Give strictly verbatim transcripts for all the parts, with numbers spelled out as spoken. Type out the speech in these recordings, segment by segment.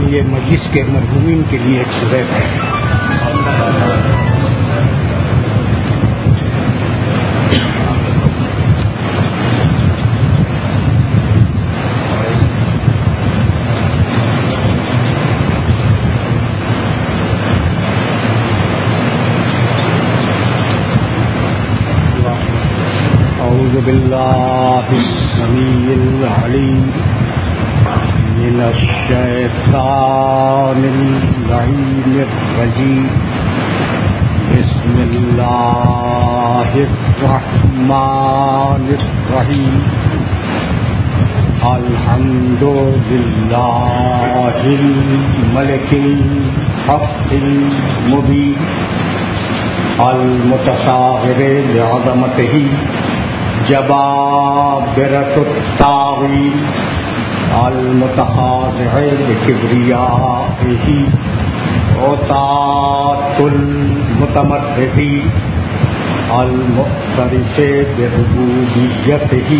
یہ مجلس کے مرحومین کے لیے ایک سورہ ہے. أعوذ بالله السميع العليم من الشيطان اللعين الرجيم. بسم الله الرحمن الرحيم. الحمد لله الملك الحق المبين المتصاغر لعظمته جبابرة الطاغين المتخاضع بكبريائه عتاة المتمردين المعترف بربوبيته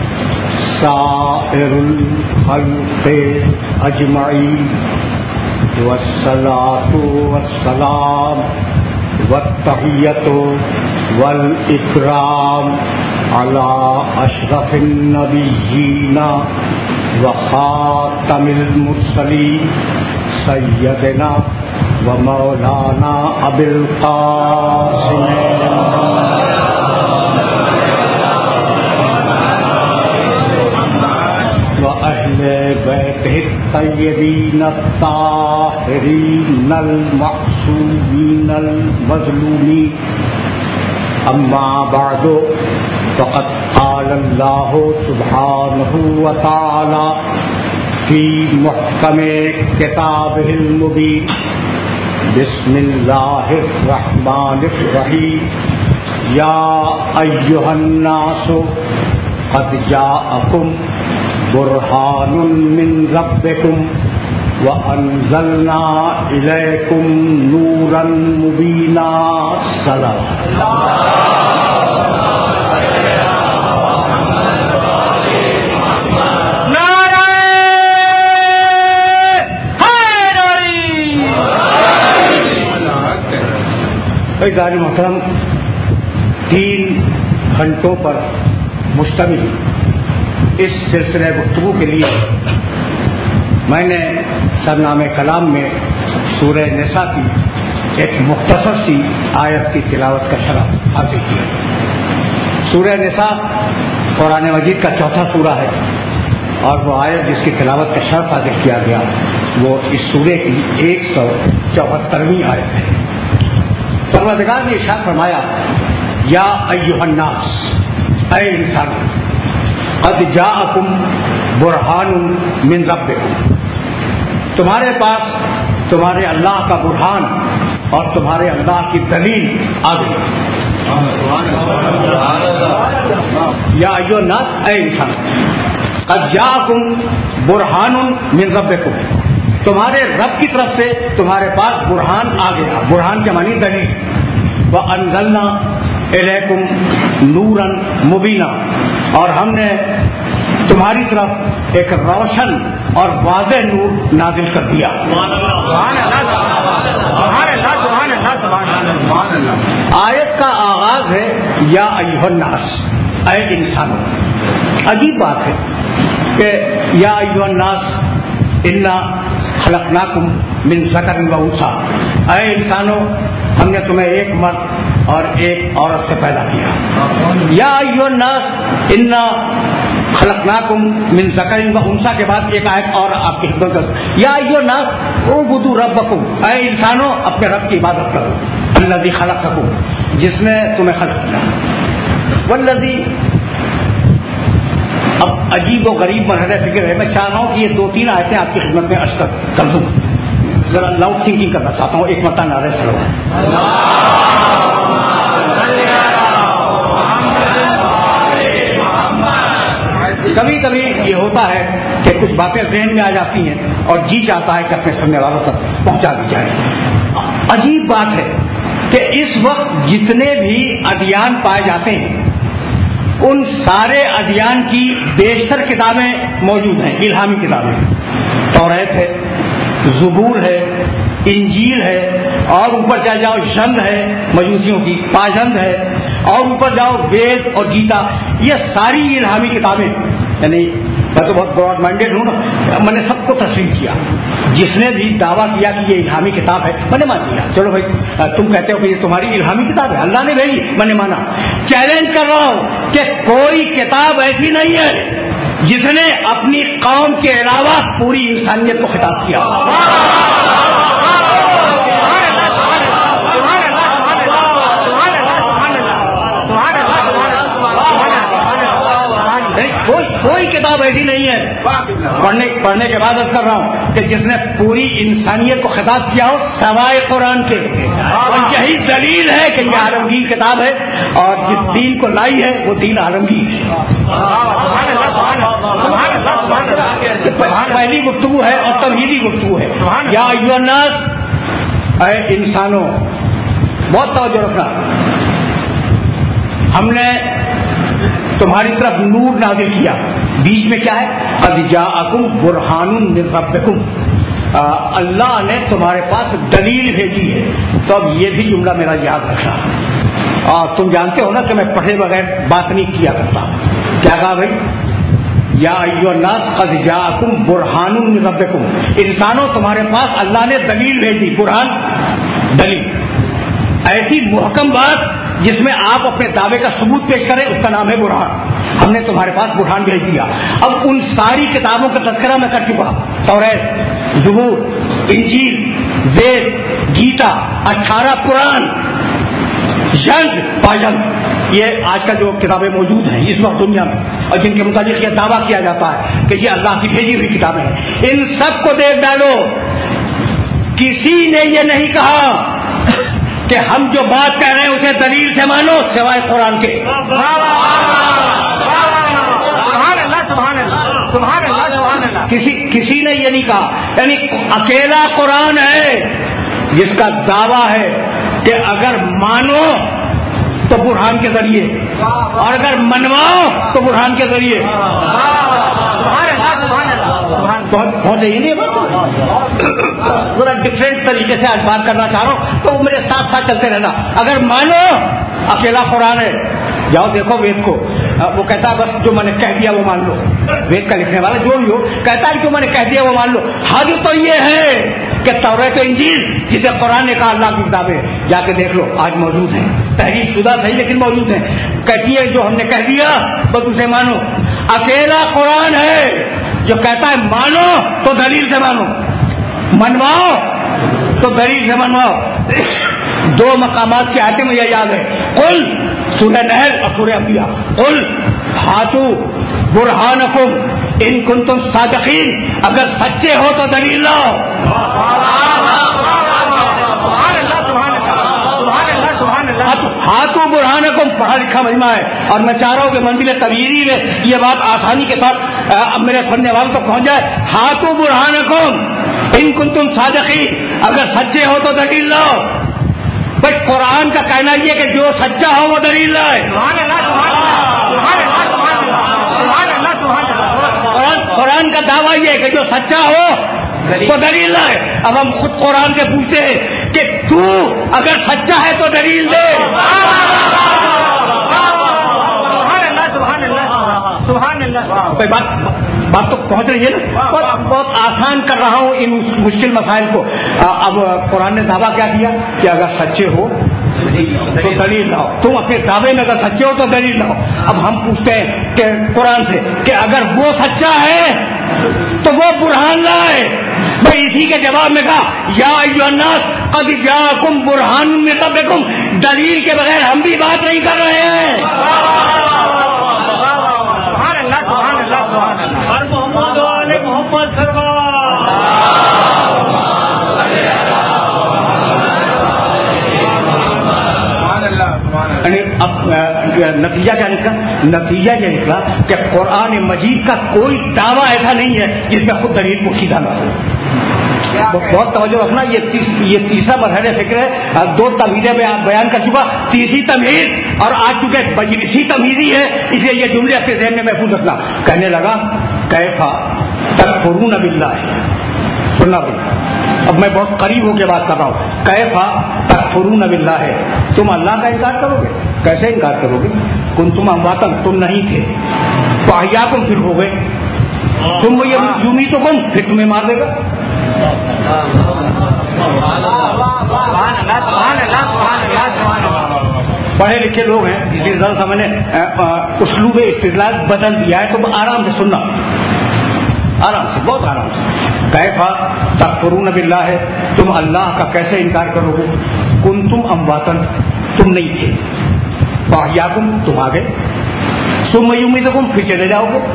سائر الخلق أجمعين. والصلاة والسلام والتحية والإكرام على أشرف النبيين وخاتم المرسلين سيدنا ومولانا أبي القاسم وأهل بيته الطيبين الطاهرين المعصومين المظلومين. أما بعد فقد قال الله سبحانه وتعالى في محكم كتابه المبين. بسم الله الرحمن الرحيم. يا أيها الناس قد جاءكم برهان من ربكم وأنزلنا إليكم نورا مبينا. صلوات دار محترم. تین گھنٹوں پر مشتمل اس سلسلہ گفتگو کے لیے میں نے سرنامہ کلام میں سورہ نساء کی ایک مختصر سی آیت کی تلاوت کا شرف حاصل کیا. سورہ نساء قرآن مجید کا چوتھا سورہ ہے اور وہ آیت جس کی تلاوت کا شرف حاصل کیا گیا وہ اس سورے کی ایک سو چوہترویں آیت ہے. پروردگار نے ارشاد فرمایا یا ایھا الناس، اے انسان، قد جاءکم برہان من ربکم، تمہارے پاس تمہارے اللہ کا برہان اور تمہارے اللہ کی دلیل آ گئی. یا ایھا الناس، اے انسان، قد جاءکم برہان من ربکم، تمہارے رب کی طرف سے تمہارے پاس برہان آ گیا. برہان کے معنی دلیل. وَأَنزَلْنَا إِلَيْكُمْ نُورًا مُبِينًا، اور ہم نے تمہاری طرف ایک روشن اور واضح نور نازل کر دیا. آیت کا آغاز ہے یا ایھا الناس، اے انسانوں. عجیب بات ہے کہ یا ایھا الناس انا خلقناکم من ذکر و انثی، اے انسانوں ہم نے تمہیں ایک مرد اور ایک عورت سے پیدا کیا. یا ایھا الناس انا خلقناکم من ذکر و انثی کے بعد ایک آیت اور آپ کی خدمت کر یا ایھا الناس اعبدوا ربکم، اے انسانوں اپنے رب کی عبادت کرو. الذی خلقکم، جس نے تمہیں خلق کیا. والذی، اب عجیب و غریب مرحلہ فکر ہے. میں چاہ رہا ہوں کہ یہ دو تین آیتیں آپ کی خدمت میں عرض کر دوں. ذرا لاؤڈ تھنکنگ کرنا چاہتا ہوں. ایک مرتبہ نعرہ صلوات. کبھی کبھی یہ ہوتا ہے کہ کچھ باتیں ذہن میں آ جاتی ہیں اور جی چاہتا ہے کہ اپنے سامنے والوں تک پہنچا دی جائے. عجیب بات ہے کہ اس وقت جتنے بھی ادیان پائے جاتے ہیں ان سارے ادیان کی بیشتر کتابیں موجود ہیں، الہامی کتابیں. توریت ہے، زبور ہے، انجیل ہے، اور اوپر چل جاؤ جند ہے مجوسیوں کی، پاجند ہے، اور اوپر جاؤ وید اور گیتا. یہ ساری الہامی کتابیں، یعنی میں تو بہت براڈ مائنڈیڈ ہوں نا، میں نے سب کو تسلیم کیا. جس نے بھی دعویٰ کیا کہ یہ الہامی کتاب ہے میں نے مان لیا. چلو بھائی تم کہتے ہو کہ یہ تمہاری الہامی کتاب ہے، اللہ نے بھیجی، میں نے مانا. چیلنج کر رہا ہوں کہ کوئی کتاب ایسی نہیں ہے جس نے اپنی قوم کے علاوہ پوری انسانیت کو خطاب کیا. کوئی کوئی کتاب ایسی نہیں ہے، پڑھنے پڑھنے کے بعد عرض کر رہا ہوں کہ جس نے پوری انسانیت کو خطاب کیا ہو سوائے قرآن کے. اور یہی دلیل ہے کہ یہ عالمگیر کتاب ہے، اور جس دین کو لائی ہے وہ دین عالمگیر ہے. پہلی گفتگو ہے اور توحیدی گفتگو ہے. یا ایھا الناس، اے انسانوں، بہت توجہ رکھنا. ہم نے تمہاری طرف نور نازل کیا، بیچ میں کیا ہے؟ قد جاءکم برہان من ربکم، اللہ نے تمہارے پاس دلیل بھیجی ہے. تو اب یہ بھی جملہ میرا یاد رکھنا. اور تم جانتے ہو نا کہ میں پڑھے بغیر بات نہیں کیا کرتا. کیا کہا بھائی؟ یا ایھا الناس قد جاءکم برہان من ربکم، انسانوں تمہارے پاس اللہ نے دلیل بھیجی. برہان دلیل، ایسی محکم بات جس میں آپ اپنے دعوے کا ثبوت پیش کریں، اس کا نام ہے برہان. ہم نے تمہارے پاس برہان بھیج دیا. اب ان ساری کتابوں کا تذکرہ میں کر چکا، توریت، زبور، انجیل، وید، گیتا، اٹھارہ قرآن، جنگ، پاجنگ، یہ آج کا جو کتابیں موجود ہیں اس وقت دنیا میں اور جن کے متعلق یہ دعویٰ کیا جاتا ہے کہ یہ اللہ کی بھیجی ہوئی کتابیں ہیں، ان سب کو دیکھ ڈالو. کسی نے یہ نہیں کہا کہ ہم جو بات کہہ رہے ہیں اسے دلیل سے مانو سوائے قرآن کے. کسی کسی نے یہ نہیں کہا. یعنی اکیلا قرآن ہے جس کا دعویٰ ہے کہ اگر مانو تو برہان کے ذریعے، اور اگر منواؤ تو برہان کے ذریعے. بہت یہ نہیں ذرا ڈفرینٹ طریقے سے آج بات کرنا چاہ رہا ہوں تو میرے ساتھ ساتھ چلتے رہنا. اگر مانو اکیلا قرآن ہے، جاؤ دیکھو وید کو، وہ کہتا ہے بس جو میں نے کہہ دیا وہ مان لو. وید کا لکھنے والا جو بھی ہو کہتا ہے جو میں نے کہہ دیا وہ مان لو. حد تو یہ ہے کہ توریت و انجیل جسے قرآن نے کہا اللہ کی کتابیں، جا کے دیکھ لو آج موجود ہیں، تحریف شدہ صحیح لیکن موجود ہیں. کہتی ہے جو ہم نے کہہ دیا بس اسے مانو. اکیلا قرآن ہے جو کہتا ہے مانو تو دلیل سے مانو، منواؤ تو دلیل سے منواؤ. دو مقامات کی آیتیں مجھے یاد ہے، قل سورہ نحل اور سورہ انبیاء، قل ہاتو برہانکم ان کنتم صادقین، اگر سچے ہو تو دلیل لاؤ. ہاتھوں برہانکم پڑھا لکھا مجمع ہے، اور میں چاہ رہا ہوں کہ منزل تبیری میں یہ بات آسانی کے ساتھ میرے سننے والوں تک پہنچ جائے. ہاتھوں برہانکم ان کنتم صادقین، اگر سچے ہو تو دلیل لاؤ. بھائی قرآن کا کہنا یہ کہ جو سچا ہو وہ دلیل لائے. قرآن کا دعویٰ یہ ہے کہ جو سچا ہو تو دلیل لائے. اب ہم خود قرآن سے پوچھتے ہیں کہ تو اگر سچا ہے تو دلیل دے. بات بات تو پہنچ رہی ہے نا. بہت بہت آسان کر رہا ہوں ان مشکل مسائل کو. اب قرآن نے دعویٰ کیا کیا کہ اگر سچے ہو تو دلیل لاؤ. تم اپنے دعوے میں اگر سچے ہو تو دلیل لاؤ. اب ہم پوچھتے ہیں کہ قرآن سے کہ اگر وہ سچا ہے تو وہ برہان لائے. بھائی اسی کے جواب میں کہا یا ایھا الناس قد جاءکم برہان من ربکم، دلیل کے بغیر ہم بھی بات نہیں کر رہے ہیں. اب نتیجہ کیا نکلا؟ نتیجہ یہ نکلا کہ قرآن مجید کا کوئی دعویٰ ایسا نہیں ہے جس میں خود دلیل پوشیدہ نہ ہو. بہت توجہ رکھنا، یہ تیس یہ تیسرا مرحلہ فکر ہے. دو تمہیدیں میں آپ بیان کر چکا، تیسری تمہید اور آج چونکہ مجلسی تمہیدی ہے اس لیے یہ جملے اپنے ذہن میں محفوظ رکھنا. کہنے لگا کیفا تکفرون باللہ، سننا بھائی اب میں بہت قریب ہو کے بات کر رہا ہوں. کیفا تکفرون باللہ ہے, تم اللہ کا انکار کرو گے, کیسے انکار کرو گے؟ کنتم امواتا, تم نہیں تھے, تو احیاکم پھر ہو گئے, تم یمیتکم پھر تمہیں مار دے گا. پڑھے لکھے لوگ ہیں, اس لیے ذرا سا میں نے اسلوب استدلال بدل دیا ہے, تو آرام سے سننا, آرام سے, بہت آرام سے. کیفا تکفرون باللہ ہے, تم اللہ کا کیسے انکار کرو گے؟ کنتم امواتن, تم نہیں تھے, فاحیاکم, تم آ گئے, ثم یمیتکم, پھر چلے جاؤ گے,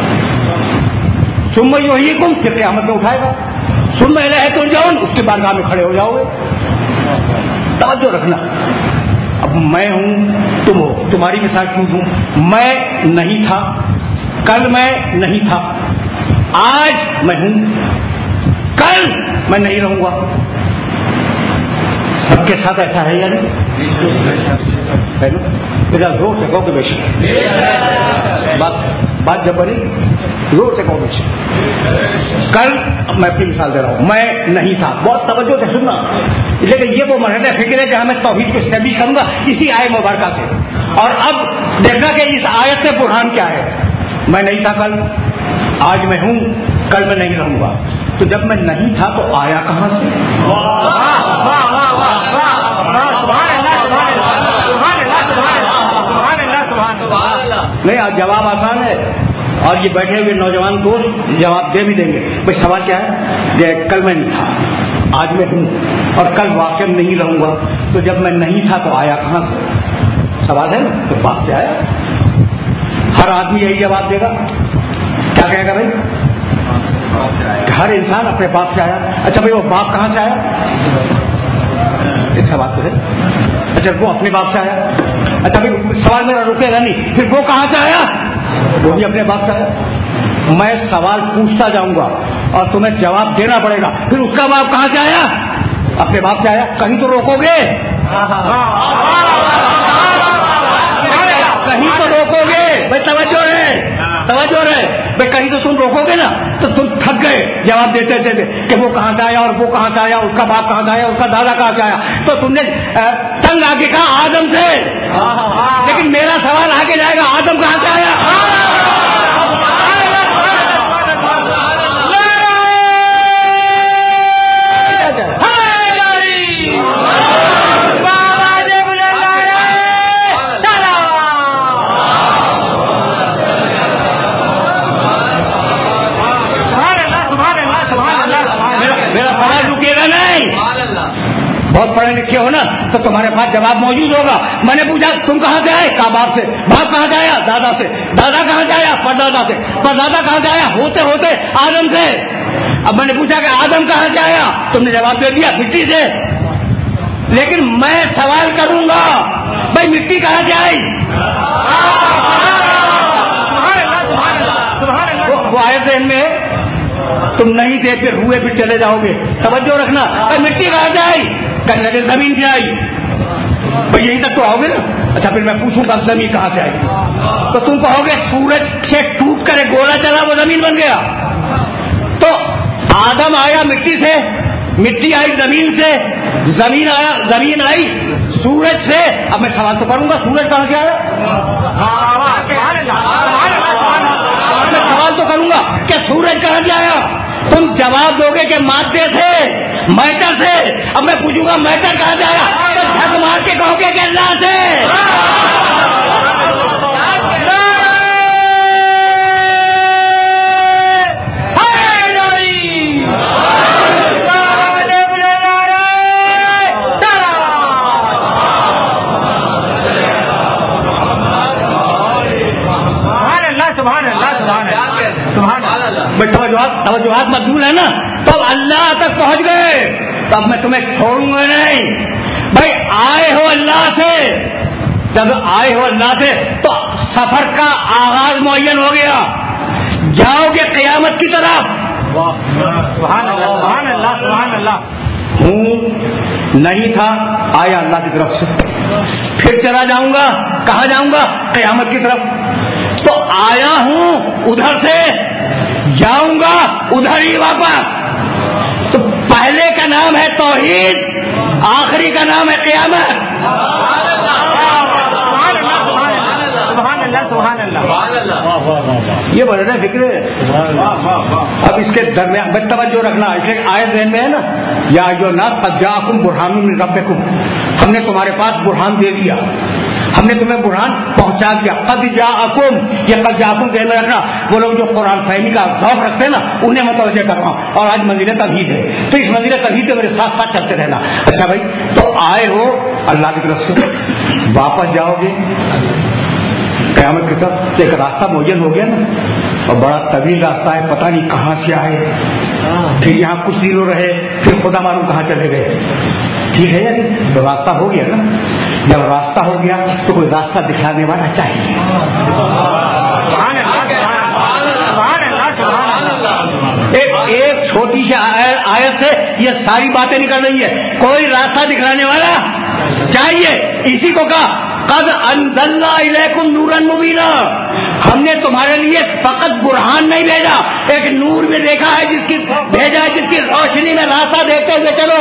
ثم یحییکم, پھر قیامت میں اٹھائے گا, ثم الیہ ترجعون, اس کے بارگاہ میں کھڑے ہو جاؤ گے. توجہ رکھنا, اب میں ہوں, تم ہو, تمہاری مثال کیوں دوں؟ میں نہیں تھا, کل میں نہیں تھا, آج میں ہوں, کل میں نہیں رہوں گا. سب کے ساتھ ایسا ہے یا نہیں؟ ذرا زور سے کہو کہ بے شک, بات بات جب بنی زور سے کہو بے شک. کل میں اپنی مثال دے رہا ہوں, میں نہیں تھا, بہت توجہ سے سننا, لیکن یہ وہ مرحلہ فکر ہے جہاں میں توحید کو اسٹیبلش کروں گا اسی آیت مبارکہ سے. اور اب دیکھنا کہ اس آیت سے برہان کیا ہے. میں نہیں تھا کل, آج میں ہوں, کل میں نہیں رہوں گا. تو جب میں نہیں تھا تو آیا کہاں سے؟ نہیں, آج جواب آسان ہے, اور یہ بیٹھے ہوئے نوجوان دوست جواب دے بھی دیں گے. بھائی سوال کیا ہے کہ کل میں نہیں تھا, آج میں ہوں, اور کل واقع نہیں رہوں گا. تو جب میں نہیں تھا تو آیا کہاں سے؟ سوال ہے نا, تو باپ سے آیا. ہر آدمی یہی جواب دے گا. کیا کہے گا بھائی؟ ہر انسان اپنے باپ سے آیا. اچھا بھائی, وہ باپ کہاں سے آیا؟ ایک سوال تو ہے. اچھا, وہ اپنے باپ سے آیا. اچھا بھائی, سوال میرا رکے گا نہیں, پھر وہ کہاں سے آیا؟ وہ بھی اپنے باپ سے آیا. میں سوال پوچھتا جاؤں گا اور تمہیں جواب دینا پڑے گا. پھر اس کا باپ کہاں سے آیا؟ اپنے باپ سے آیا. کہیں تو روکو گے, کہیں تو روکو گے بھائی. توجہ رہے, توجہ رہے بھائی. کہیں تو تم روکو گے نا, تو تم تھک گئے جواب دیتے دیتے کہ وہ کہاں سے آیا اور وہ کہاں سے آیا, اس کا باپ کہاں سے آیا, اس کا دادا کہاں سے آیا. تو تم نے تنگ آگے کہا آدم سے, لیکن میرا سوال آگے جائے گا, آدم کہاں سے آیا؟ بہت پڑھے لکھے ہو نا, تو تمہارے پاس جواب موجود ہوگا. میں نے پوچھا تم کہاں سے آئے؟ کہا باپ سے. باپ کہاں سے آیا؟ دادا سے. دادا کہاں سے آیا؟ پردادا سے. پردادا کہاں سے آیا؟ ہوتے ہوتے آدم سے. اب میں نے پوچھا کہ آدم کہاں سے آیا؟ تم نے جواب دے دیا مٹی سے. لیکن میں سوال کروں گا, بھائی مٹی کہاں سے آئی؟ وہ آئے ذہن میں, تم نہیں تھے, پھر ہوئے, پھر چلے جاؤ گے. توجہ رکھنا, مٹی کہاں سے آئی؟ کہنے لگے زمین سے آئی. بھائی یہیں تک تو آؤ گے نا. اچھا پھر میں پوچھوں گا زمین کہاں سے آئی, تو تم کہو گے سورج سے ٹوٹ کر ایک گولا چلا, وہ زمین بن گیا. تو آدم آیا مٹی سے, مٹی آئی زمین سے, زمین آیا زمین آئی سورج سے. اب میں سوال تو کروں گا, سورج کہاں سے آیا؟ میں سوال تو کروں گا کہ سورج کہاں سے آیا. تم جواب دو گے کہ مادے سے, میٹر سے. اب میں پوچھوں گا میٹر کہاں سے آیا, تو جھک مار کے کہو گے کہ اللہ سے. توجہات توجہات مقبول ہے نا, تو اب اللہ تک پہنچ گئے. تو اب میں تمہیں چھوڑوں گا نہیں. بھائی آئے ہو اللہ سے, جب آئے ہو اللہ سے تو سفر کا آغاز معین ہو گیا. جاؤ گے قیامت کی طرف. سبحان اللہ, سبحان اللہ, سبحان اللہ. ہوں نہیں تھا, آیا اللہ کی طرف سے. پھر چلا جاؤں گا, کہاں جاؤں گا؟ قیامت کی طرف. تو آیا ہوں ادھر سے, جاؤں گا ادھر ہی واپس. تو پہلے پہلے کا نام ہے توحید، آخری کا نام ہے قیامت۔ یہ بڑا فکر ہے۔ اب اس کے درمیان بد توجہ رکھنا، اس لیے آیت ذہن میں ہے نا، یا جو نا قد جاءکم برہان من ربکم، ہم نے تمہارے پاس برہان دے دیا، ہم نے تمہیں برہان پہنچا دیا۔ قد جاءکم، یہ قد جاءکم ذہن میں رکھنا، وہ لوگ جو قرآن فہمی کا ذوق رکھتے ہیں نا انہیں متوجہ کر رہا ہوں، اور آج منزل توحید ہے تو اس منزل توحید سے میرے ساتھ ساتھ چلتے رہنا۔ اچھا بھائی، تو آئے ہو اللہ کی طرف سے، واپس جاؤ گے قیامت کی طرف، ایک راستہ معین ہو گیا نا، اور بڑا طویل راستہ ہے، پتہ نہیں کہاں سے آئے، پھر یہاں کچھ دنوں رہے، پھر خدا معلوم کہاں چلے گئے، ٹھیک ہے یا نہیں؟ تو راستہ ہو گیا نا، جب راستہ ہو گیا تو کوئی راستہ دکھانے والا چاہیے۔ ایک ایک چھوٹی سی آیت سے یہ ساری باتیں نکل رہی ہے، کوئی راستہ دکھانے والا چاہیے۔ اسی کو کہا قد انزلنا الیکم نورا مبینا، ہم نے تمہارے لیے فقط برہان نہیں بھیجا، ایک نور بھی دیکھا ہے جس کی بھیجا ہے جس کی روشنی میں راستہ دیکھتے ہوئے چلو۔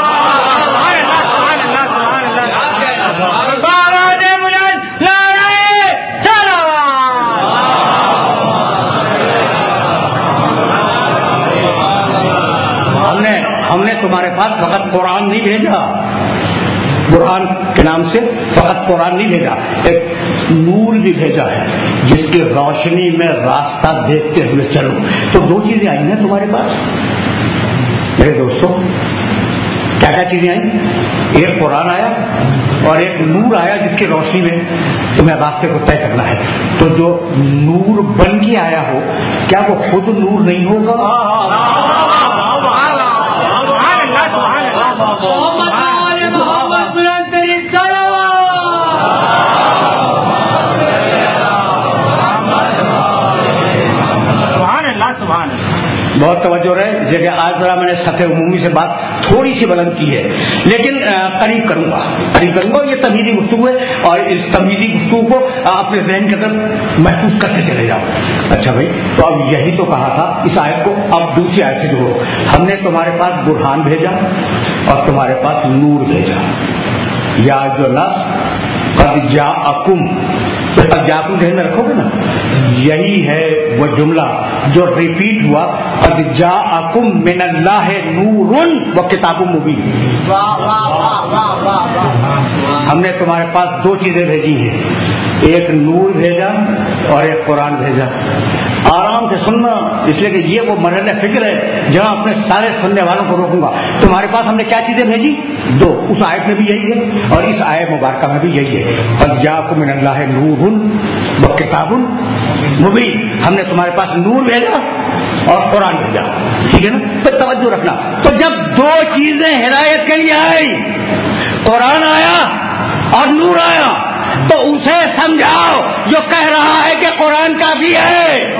ہم نے ہم نے تمہارے پاس فقط قرآن نہیں بھیجا، قرآن کے نام سے فقط قرآن نہیں بھیجا، ایک نور بھی بھیجا ہے جس کی روشنی میں راستہ دیکھتے ہوئے چلو۔ تو دو چیزیں آئی ہیں تمہارے پاس میرے دوستوں، کیا کیا چیزیں آئیں؟ ایک قرآن آیا اور ایک نور آیا جس کی روشنی میں تمہیں راستے کو طے کرنا ہے۔ تو جو نور بن کے آیا ہو، کیا وہ خود نور نہیں ہوگا؟ بہت توجہ رہے، جگہ آج ذرا میں نے سطح عمومی سے بات تھوڑی سی بلند کی ہے، لیکن قریب کروں گا قریب کروں گا یہ تمیزی گفتگو ہے، اور اس تمیزی گفتگو کو اپنے ذہن کے اندر محفوظ کرتے چلے جاؤ۔ اچھا بھائی، تو اب یہی تو کہا تھا اس آیت کو، اب دوسری آیت سے جوڑو، ہم نے تمہارے پاس برہان بھیجا اور تمہارے پاس نور بھیجا۔ یا جو لفظ قد جاءکم، قد جاءکم ذہن میں رکھو گے نا، یہی ہے وہ جملہ جو ریپیٹ ہوا، قد جاءکم من اللہ نور و کتاب مبین۔ ہم نے تمہارے پاس دو چیزیں بھیجی ہیں، ایک نور بھیجا اور ایک قرآن بھیجا۔ آرام سے سننا، اس لیے کہ یہ وہ مرحلہ فکر ہے جہاں اپنے سارے سننے والوں کو روکوں گا۔ تمہارے پاس ہم نے کیا چیزیں بھیجی؟ دو، اس آیت میں بھی یہی ہے اور اس آیت مبارکہ میں بھی یہی ہے، قد جاءکم من اللہ نور و کتاب مبین۔ ہم نے تمہارے پاس نور بھیجا اور قرآن بھیجا، ٹھیک ہے نا؟ تو توجہ رکھنا، تو جب دو چیزیں ہدایت کے لیے آئی، قرآن آیا اور نور آیا، تو اسے سمجھاؤ جو کہہ رہا ہے کہ قرآن کافی ہے۔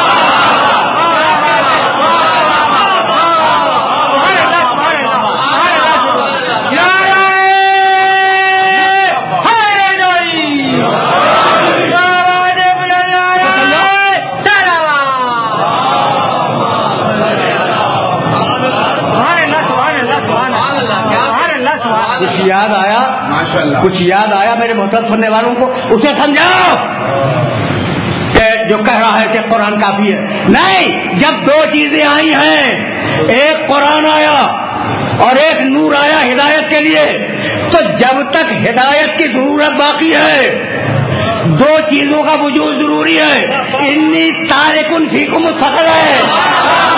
کچھ یاد آیا؟ کچھ یاد آیا میرے محترم سننے والوں کو؟ اسے سمجھاؤ کہ جو کہہ رہا ہے کہ قرآن کافی ہے، نہیں، جب دو چیزیں آئی ہیں، ایک قرآن آیا اور ایک نور آیا ہدایت کے لیے، تو جب تک ہدایت کی ضرورت باقی ہے دو چیزوں کا وجود ضروری ہے۔ انی تارکن فیکم الثقل ہے،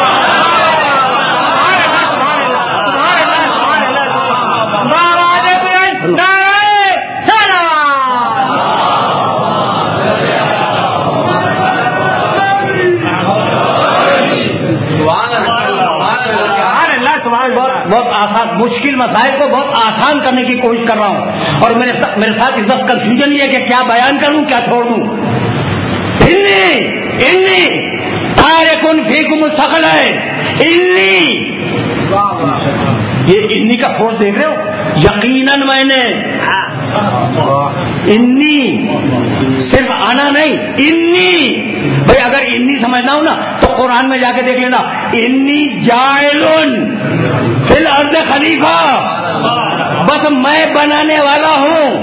بہت آسان، مشکل مسائل کو بہت آسان کرنے کی کوشش کر رہا ہوں، اور میرے میرے ساتھ اس وقت کنفیوژن یہ ہے کہ کیا بیان کروں کیا چھوڑ دوں۔ انی انی تارکن فیکم الثقل ہے، انی، یہ انی کا فورس دیکھ رہے ہو؟ یقیناً میں نے، انی صرف آنا نہیں، انی بھائی اگر انی سمجھنا ہو نا تو قرآن میں جا کے دیکھ لینا، انی جاعلن فی الارض خلیفہ، بس میں بنانے والا ہوں.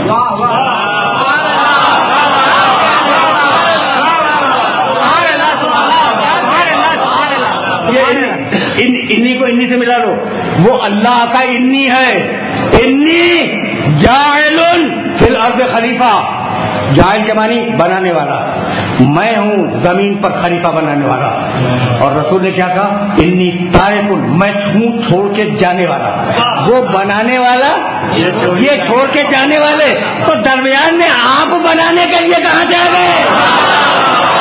انی کو انی سے ملا لو، وہ اللہ کا انی ہے. انی جاعل فی الارض خلیفہ، جاعل کے معنی بنانے والا، میں ہوں زمین پر خلیفہ بنانے والا. اور رسول نے کیا کہا؟ انی تارک، میں ہوں چھوڑ کے جانے والا. وہ بنانے والا، یہ چھوڑ کے جانے والے، تو درمیان میں آپ بنانے کے لیے کہاں جا گئے؟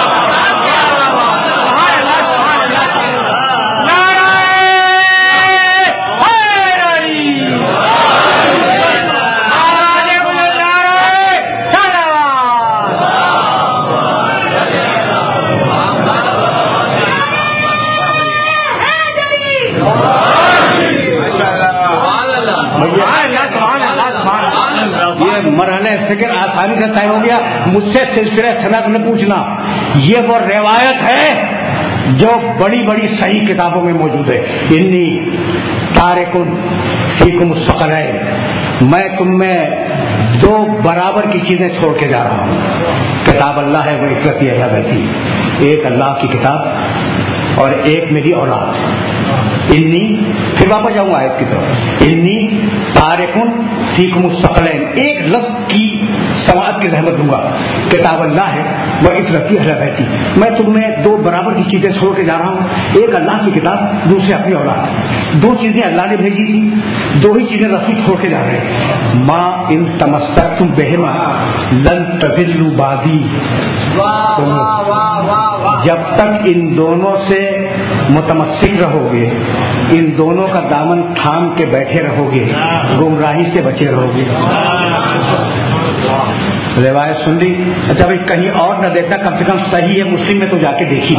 مرحلہ فکر آسانی سے طے ہو گیا. مجھ سے سلسلہ سند میں پوچھنا. یہ وہ روایت ہے جو بڑی بڑی صحیح کتابوں میں موجود ہے. انی تارکن فیکم الثقلین، میں تم میں دو برابر کی چیزیں چھوڑ کے جا رہا ہوں. کتاب اللہ ہے وہ اقرتی ہے بیتی، ایک اللہ کی کتاب اور ایک میری اولاد. انی، پھر واپس جاؤں گا آیت کی طرف. انی تارکن فیکم الثقلین، ایک لفظ کی سماعت کی زحمت دوں گا. کتاب اللہ ہے وہ اقرتی ہے بیتی، میں تم میں دو برابر کی چیزیں چھوڑ کے جا رہا ہوں. ایک اللہ کی کتاب، دوسری اپنی اولاد. دو چیزیں اللہ نے بھیجی تھی، دو ہی چیزیں رسول چھوڑ کے جا رہے ہیں. ما ان تمسکتم بہما لن تضلوا بعدی، جب تک ان دونوں سے متمسک رہو گے، ان دونوں کا دامن تھام کے بیٹھے رہو گے، گمراہی سے بچے رہو گے. روایت سن لی. اچھا بھائی کہیں اور نہ دیکھنا، کم سے کم صحیح ہے مسلم میں تو جا کے دیکھیے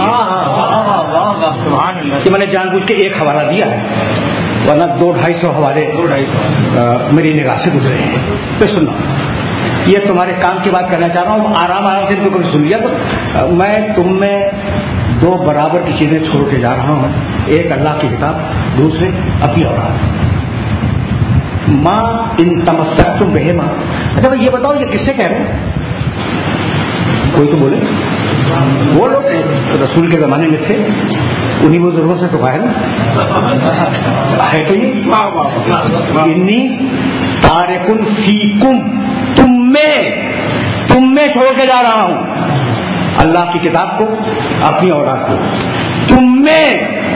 کہ میں نے جان بوجھ کے ایک حوالہ دیا ہے، ورنہ دو ڈھائی سو حوالے میری نگاہ سے گزرے ہیں. تو سننا، یہ تمہارے کام کی بات کرنا چاہ رہا ہوں، آرام آرام سے کبھی سن لیا. تو میں تم میں دو برابر کی چیزیں چھوڑ کے جا رہا ہوں، ایک اللہ کی کتاب، دوسرے اپنی اولاد. ماں ان تمسکتم بہما. اچھا بھائی یہ بتاؤ یہ کس سے کہہ رہے ہیں؟ کوئی تو بولے. وہ لوگ رسول کے زمانے میں تھے، انہیں بزرگوں سے تو کہا ہے نا. ہے تو یہ انی تارکن فیکم، تم میں تم میں چھوڑ کے جا رہا ہوں اللہ کی کتاب کو، اپنی اولاد کو. تم میں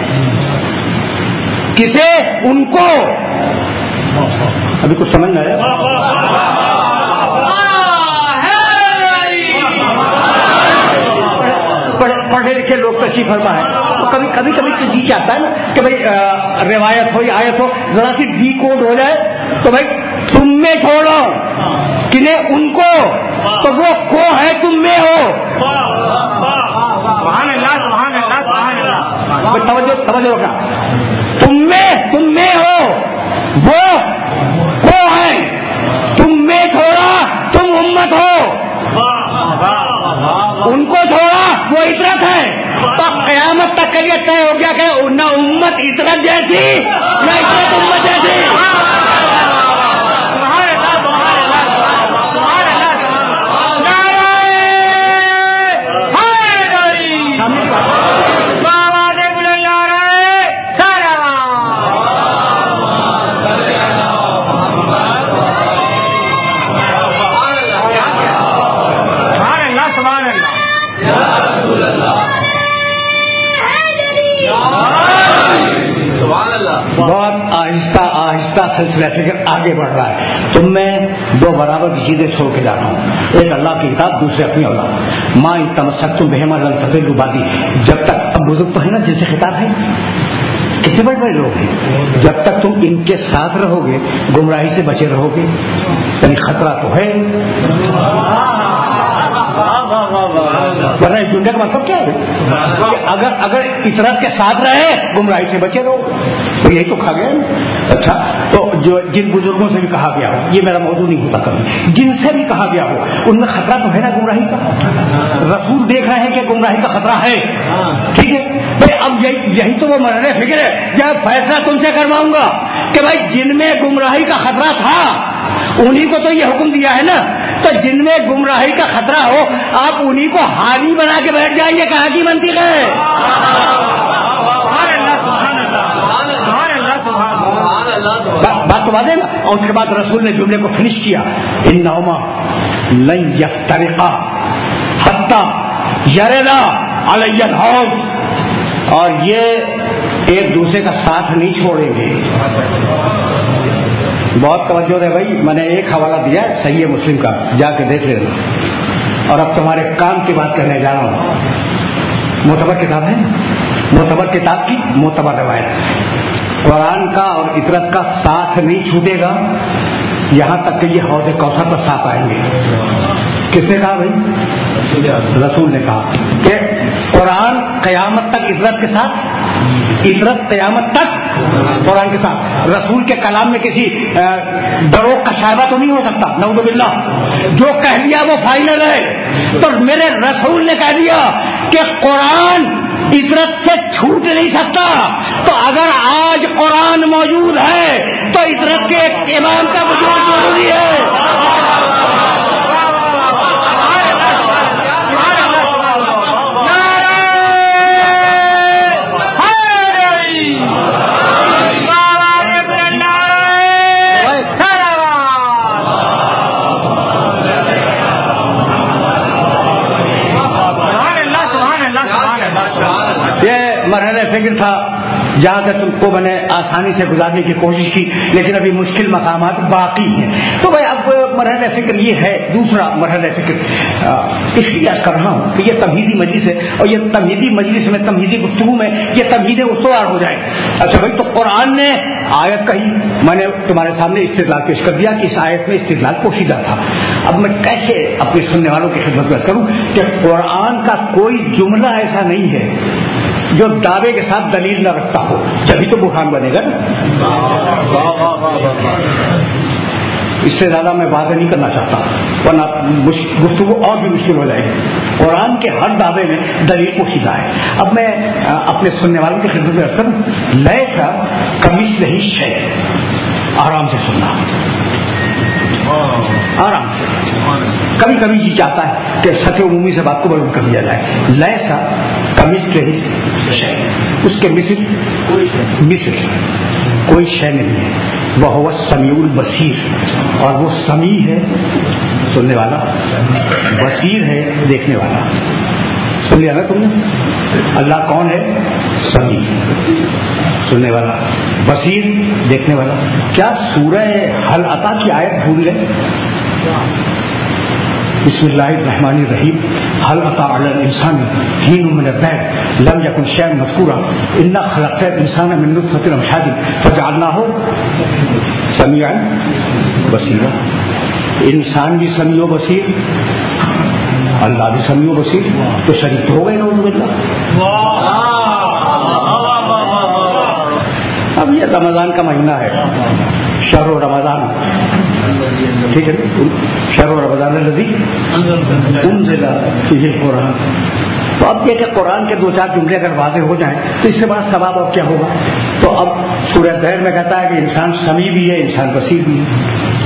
کسے؟ ان کو. ابھی کچھ سمجھ نہ آیا؟ پڑھے لکھے لوگ تو اچھی فرما ہے. کبھی کبھی کبھی تو جی چاہتا ہے نا کہ بھائی روایت ہو یا آیت ہو ذرا سی ڈی کوڈ ہو جائے. تو بھائی تم میں چھوڑو کنہیں؟ ان کو. تو وہ کو ہے تم میں ہو. توجہ توجہ رکھنا. تم میں تم میں ہو، وہ کو ہے. تم میں چھوڑا تم امت ہو، ان کو چھوڑا وہ عطرت ہے. تو قیامت تک کے لیے طے ہو گیا کہ نہ امت عطرت جیسی نہ عطرت امت جیسی. بہت آہستہ آہستہ سلسلہ فکر آگے بڑھ رہا ہے. تم میں دو برابر کی چیزیں چھوڑ کے جا رہا ہوں، ایک اللہ کی کتاب، دوسرے اپنی اولاد. ماں ان تمسکتم بہما لن تضلوا بعدی. جب تک اب بزرگ تو ہے نا جن سے خطاب ہے، کتنے بڑے بڑے لوگ ہیں، جب تک تم ان کے ساتھ رہو گے گمراہی سے بچے رہو گے. یعنی خطرہ تو ہے، ورنہ اس دنیا کا مطلب کیا ہے کہ اگر اگر اطرت کے ساتھ رہے گمراہی سے بچے رہو. تو یہی تو کھا گیا. اچھا تو جو جن بزرگوں سے بھی کہا گیا ہو، یہ میرا موضوع نہیں ہوتا کبھی، جن سے بھی کہا گیا ہو ان میں خطرہ تو ہے نا گمراہی کا. رسول دیکھ رہے ہیں کہ گمراہی کا خطرہ ہے، ٹھیک ہے. اب یہی یہی تو وہ مرنے فکر ہے. جب فیصلہ تم سے کرواؤں گا کہ بھائی جن میں گمراہی کا خطرہ تھا انہی کو تو یہ حکم دیا ہے نا, تو جن میں گمراہی کا خطرہ ہو آپ انہی کو حامی بنا کے بیٹھ جائیے. کہاں کی منطق ہے؟ بات تو واضح نا. اور اس کے بعد رسول نے جملے کو فنش کیا, انہما لن یفترقا حتی یردا علی الحوض, اور یہ ایک دوسرے کا ساتھ نہیں چھوڑیں گے. بہت توجہ ہے بھائی, میں نے ایک حوالہ دیا صحیح مسلم کا, جا کے دیکھ لینا. اور اب تمہارے کام کی بات کرنے جا رہا ہوں. معتبر کتاب ہے, معتبر کتاب کی معتبر روایت, قرآن کا اور عطرت کا ساتھ نہیں چھوٹے گا یہاں تک کہ یہ حوض کوثر پر ساتھ آئیں گے. کس نے کہا بھائی؟ رسول نے کہا کہ قرآن قیامت تک عطرت کے ساتھ, عطرت قیامت تک قرآن کے ساتھ. رسول کے کلام میں کسی ڈرو کا شائبہ تو نہیں ہو سکتا, نعوذ باللہ. جو کہہ لیا وہ فائنل ہے. تو میرے رسول نے کہہ دیا کہ قرآن عطرت سے چھوٹ نہیں سکتا. تو اگر آج قرآن موجود ہے تو عطرت کے ایک امام کا وجود ضروری ہے. مرحلہ فکر تھا جہاں تک تم کو میں نے آسانی سے گزارنے کی کوشش کی, لیکن ابھی مشکل مقامات باقی ہیں. تو بھائی اب مرحلہ فکر یہ ہے, دوسرا مرحلہ فکر اس لیے عرض کر رہا ہوں کہ یہ تمہیدی مجلس ہے, اور یہ تمہیدی مجلس میں, تمہیدی گفتگو میں یہ تمہیدیں استوار ہو جائیں. اچھا بھائی, تو قرآن نے آیت کہی, میں نے تمہارے سامنے استدلال پیش کر دیا کہ اس آیت میں استدلال پوشیدہ تھا. اب میں کیسے اپنے سننے والوں کی خدمت میں کروں کہ قرآن کا کوئی جملہ ایسا نہیں ہے جو دعوے کے ساتھ دلیل نہ رکھتا ہو, جبھی تو بحران بنے گا نا. اس سے زیادہ میں وعدہ نہیں کرنا چاہتا, ورنہ گفتگو اور بھی مشکل ہو جائے گی. قرآن کے ہر دعوے میں دلیل پوشیدہ ہے. اب میں اپنے سننے والوں کی خدمت میں عرض کروں, لیسا کمثلہ شیء, آرام سے سننا, آرام سے. کبھی کبھی یہ چاہتا ہے کہ سطح عمومی سے بات کو بیان کر دیا جائے. لیسا کمثلہ شیء, اس کے مثل مثل کوئی شے نہیں ہے. وہو السمیع البصیر, اور وہ سمیع ہے سننے والا, بصیر ہے دیکھنے والا. سن لیا نا تم نے, اللہ کون ہے؟ سمیع, سننے والا, بصیر دیکھنے والا. کیا سورہ حل عطا کی آیت بھول گئے؟ بسم اللہ الرحمن الرحیم. هل أتى على الإنسان حين من الدهر لم يكن شيئا مذكورا إنا خلقنا الإنسان من نطفة أمشاج فجعلناه سميعا بصيرا. انسان بھی سمیع و بصیر, اللہ بھی سمیع و بصیر, تو شریک ہو گئے نعوذ باللہ. اب یہ رمضان کا مہینہ ہے, شہر رمضان, ٹھیک ہے, شہر رمضان الذی انزل فیہ القرآن. تو اب یہ کہ قرآن کے دو چار جملے اگر واضح ہو جائیں تو اس سے بڑا ثواب اور کیا ہوگا. تو اب سورہ دہر میں کہتا ہے کہ انسان سمیع بھی ہے, انسان بصیر بھی ہے.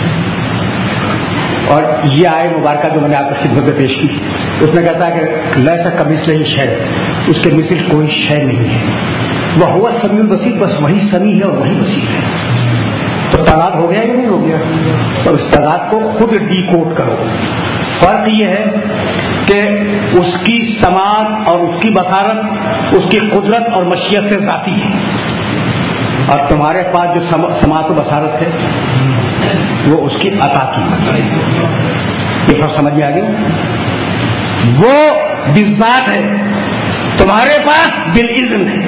اور یہ آئے مبارکہ جو میں نے آپ کی خدمت میں پیش کی, اس میں کہتا ہے کہ لیسا کمثلہ شیء, اس کے مثل کوئی شے نہیں ہے. وہو السمیع البصیر, بس وہی سمیع ہے اور وہی بصیر ہے. تو تعداد ہو گیا یا نہیں ہو گیا؟ تو اس تعداد کو خود ڈی کوڈ کرو. فرق یہ ہے کہ اس کی سماعت اور اس کی بصارت اس کی قدرت اور مشیت سے ذاتی ہے, اور تمہارے پاس جو سماعت و بصارت ہے وہ اس کی عطا کی. یہ فرق سمجھ میں آ گیا؟ وہ بالذات ہے, تمہارے پاس بالاذن ہے.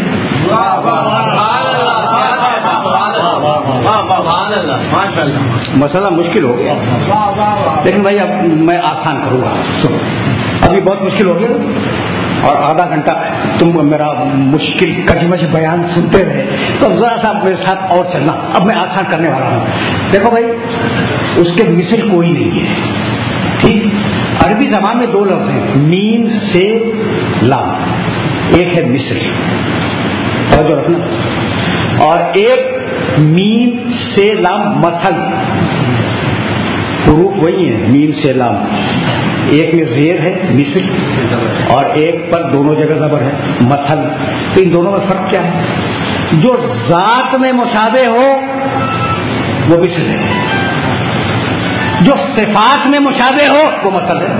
مسئلہ مشکل ہو گیا, لیکن بھائی اب میں آسان کروں گا. سنو, ابھی بہت مشکل ہو گیا اور آدھا گھنٹہ تم میرا مشکل کجمج بیان سنتے رہے, تو ذرا سا میرے ساتھ اور چلنا. اب میں آسان کرنے والا ہوں. دیکھو بھائی, اس کے مثل کوئی نہیں ہے. ٹھیک, عربی زبان میں دو لفظ ہیں, میم سے لام. ایک ہے مثل, توجہ رکھنا. اور ایک میم سے لام مثل، حروف وہی ہیں میم سے لام، ایک میں زیر ہے مثل اور ایک پر دونوں جگہ زبر ہے مثل. تو ان دونوں میں فرق کیا ہے؟ جو ذات میں مشابہ ہو وہ مثل ہے، جو صفات میں مشابہ ہو وہ مثل ہے.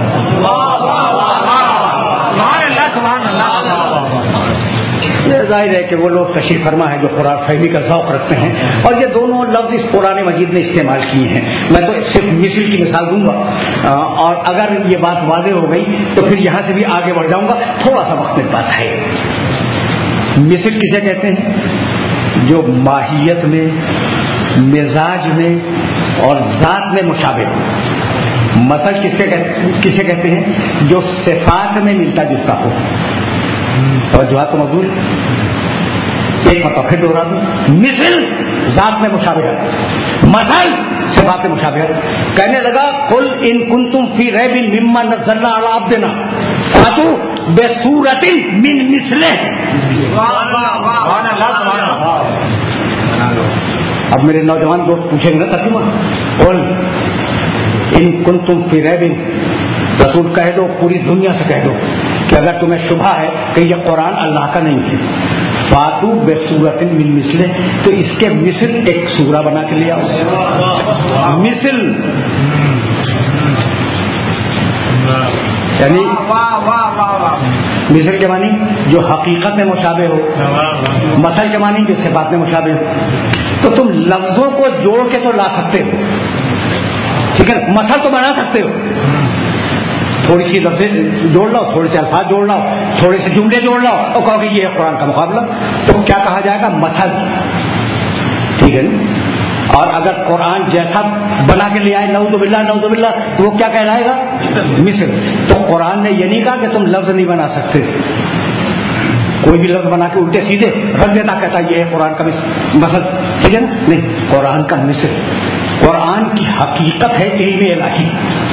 ظاہر ہے کہ وہ لوگ تشریف فرما ہے جو قرآن فہمی کا ذوق رکھتے ہیں، اور یہ دونوں لفظ اس قرآن مجید نے استعمال کیے ہیں. میں تو صرف مثل کی مثال دوں گا، اور اگر یہ بات واضح ہو گئی تو پھر یہاں سے بھی آگے بڑھ جاؤں گا. تھوڑا سا وقت میرے پاس ہے. مثل کسے کہتے ہیں؟ جو ماہیت میں، مزاج میں اور ذات میں مشابہ ہو. مثل کسے کسے کہتے ہیں؟ جو صفات میں ملتا جلتا ہو. توجہات تو موجود. ایک مرتبہ پھر دوہرا دوں، مثل ذات میں مشابہت، مثل صفات میں مشابہت. کہنے لگا قل ان کنتم فی ریب مما نزلنا علی عبدنا فاتوا بسورۃ من مثلہ. اب میرے نوجوان دوست پوچھیں گے نا ترجمہ، قل ان کنتم فی ریب، رسول کہہ دو پوری دنیا سے کہہ دو کہ اگر تمہیں شبہ ہے کہ یہ قرآن اللہ کا نہیں ہے، فاتو بسورۃ من مثلہ، تو اس کے مثل ایک سورہ بنا کے لے آؤ. مثل یعنی مثل کے معنی جو حقیقت میں مشابہ ہو، مثل کے معنی جو صفات میں مشابہ ہو. تو تم لفظوں کو جوڑ کے تو لا سکتے ہو، ٹھیک ہے، مثل تو بنا سکتے ہو. تھوڑی سی لفظیں جوڑ لاؤ، تھوڑے سے الفاظ جوڑ لاؤ، تھوڑے سے جملے جوڑ لاؤ اور کہو کہ یہ ہے قرآن کا مقابلہ، تو کیا کہا جائے گا؟ مثل. ٹھیک ہے نا. اور اگر قرآن جیسا بنا کے لے آئے نعوذ باللہ نعوذ باللہ تو وہ کیا کہلائے گا؟ مثل. تو قرآن نے یہ نہیں کہا کہ تم لفظ نہیں بنا سکتے، کوئی بھی لفظ بنا کے الٹے سیدھے رکھ دیتا کہتا یہ ہے قرآن کا مثل. ٹھیک ہے نا. نہیں، قرآن کا مثل، قرآن کی حقیقت ہے علم الہی،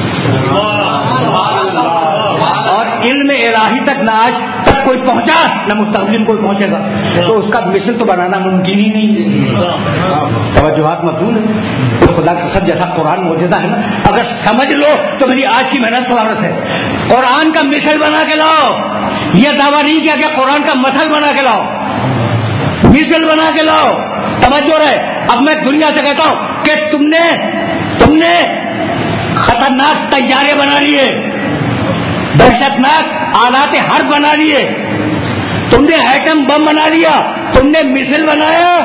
اور علم الہی تک نہ آج تک کوئی پہنچا نہ مستقبل کوئی پہنچے گا، تو اس کا مثل تو بنانا ممکن ہی نہیں. توجہات مفہوم ہے. تو خدا کا سب جیسا قرآن معجزہ ہے نا، اگر سمجھ لو تو میری آج کی محنت فضیلت ہے. قرآن کا مثل بنا کے لاؤ، یہ دعویٰ نہیں کیا کہ قرآن کا مثل بنا کے لاؤ، مثل بنا کے لاؤ. توجہ رہے. اب میں دنیا سے کہتا ہوں کہ تم نے تم نے خطرناک طیارے بنا لیے، دہشتناک آلات حرب بنا لیے، تم نے ایٹم بم بنا لیا، تم نے مثل بنایا.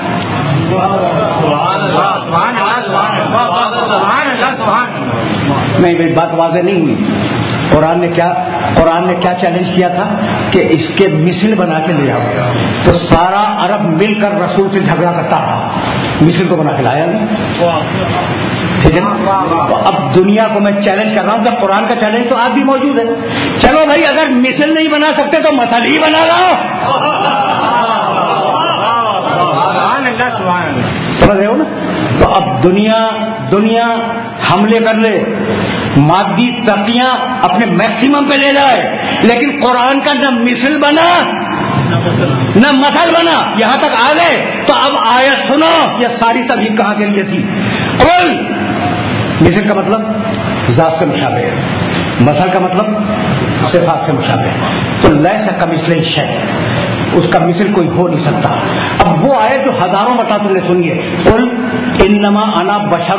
نہیں میری بات واضح نہیں ہوئی. قرآن نے کیا قرآن نے کیا چیلنج کیا تھا کہ اس کے مثل بنا کے لے آؤ. تو سارا عرب مل کر رسول سے جھگڑا کرتا رہا، مثل کو بنا کے لایا نہیں. ٹھیک ہے. تو اب دنیا کو میں چیلنج کر رہا ہوں کہ قرآن کا چیلنج تو آج بھی موجود ہے. چلو بھائی، اگر مثل نہیں بنا سکتے تو مثل ہی بنا لاؤ. سمجھ رہے ہو نا. تو اب دنیا دنیا حملے کر لے، مادی ترقیاں اپنے میکسیمم پہ لے جائے، لیکن قرآن کا نہ مثل بنا نہ مثل بنا. یہاں تک آ گئے تو اب آیت سنو. یہ ساری تبلیغ کہاں کے لیے تھی؟ قل، مثل کا مطلب ذات سے مشابہ ہے، مثل کا مطلب صفات سے مشابہ ہے. تو لیس کمثلہ شیء، اس کا مثل کوئی ہو نہیں سکتا. اب وہ آیت جو ہزاروں مرتبہ تم نے سنی ہے، قل انما انا بشر.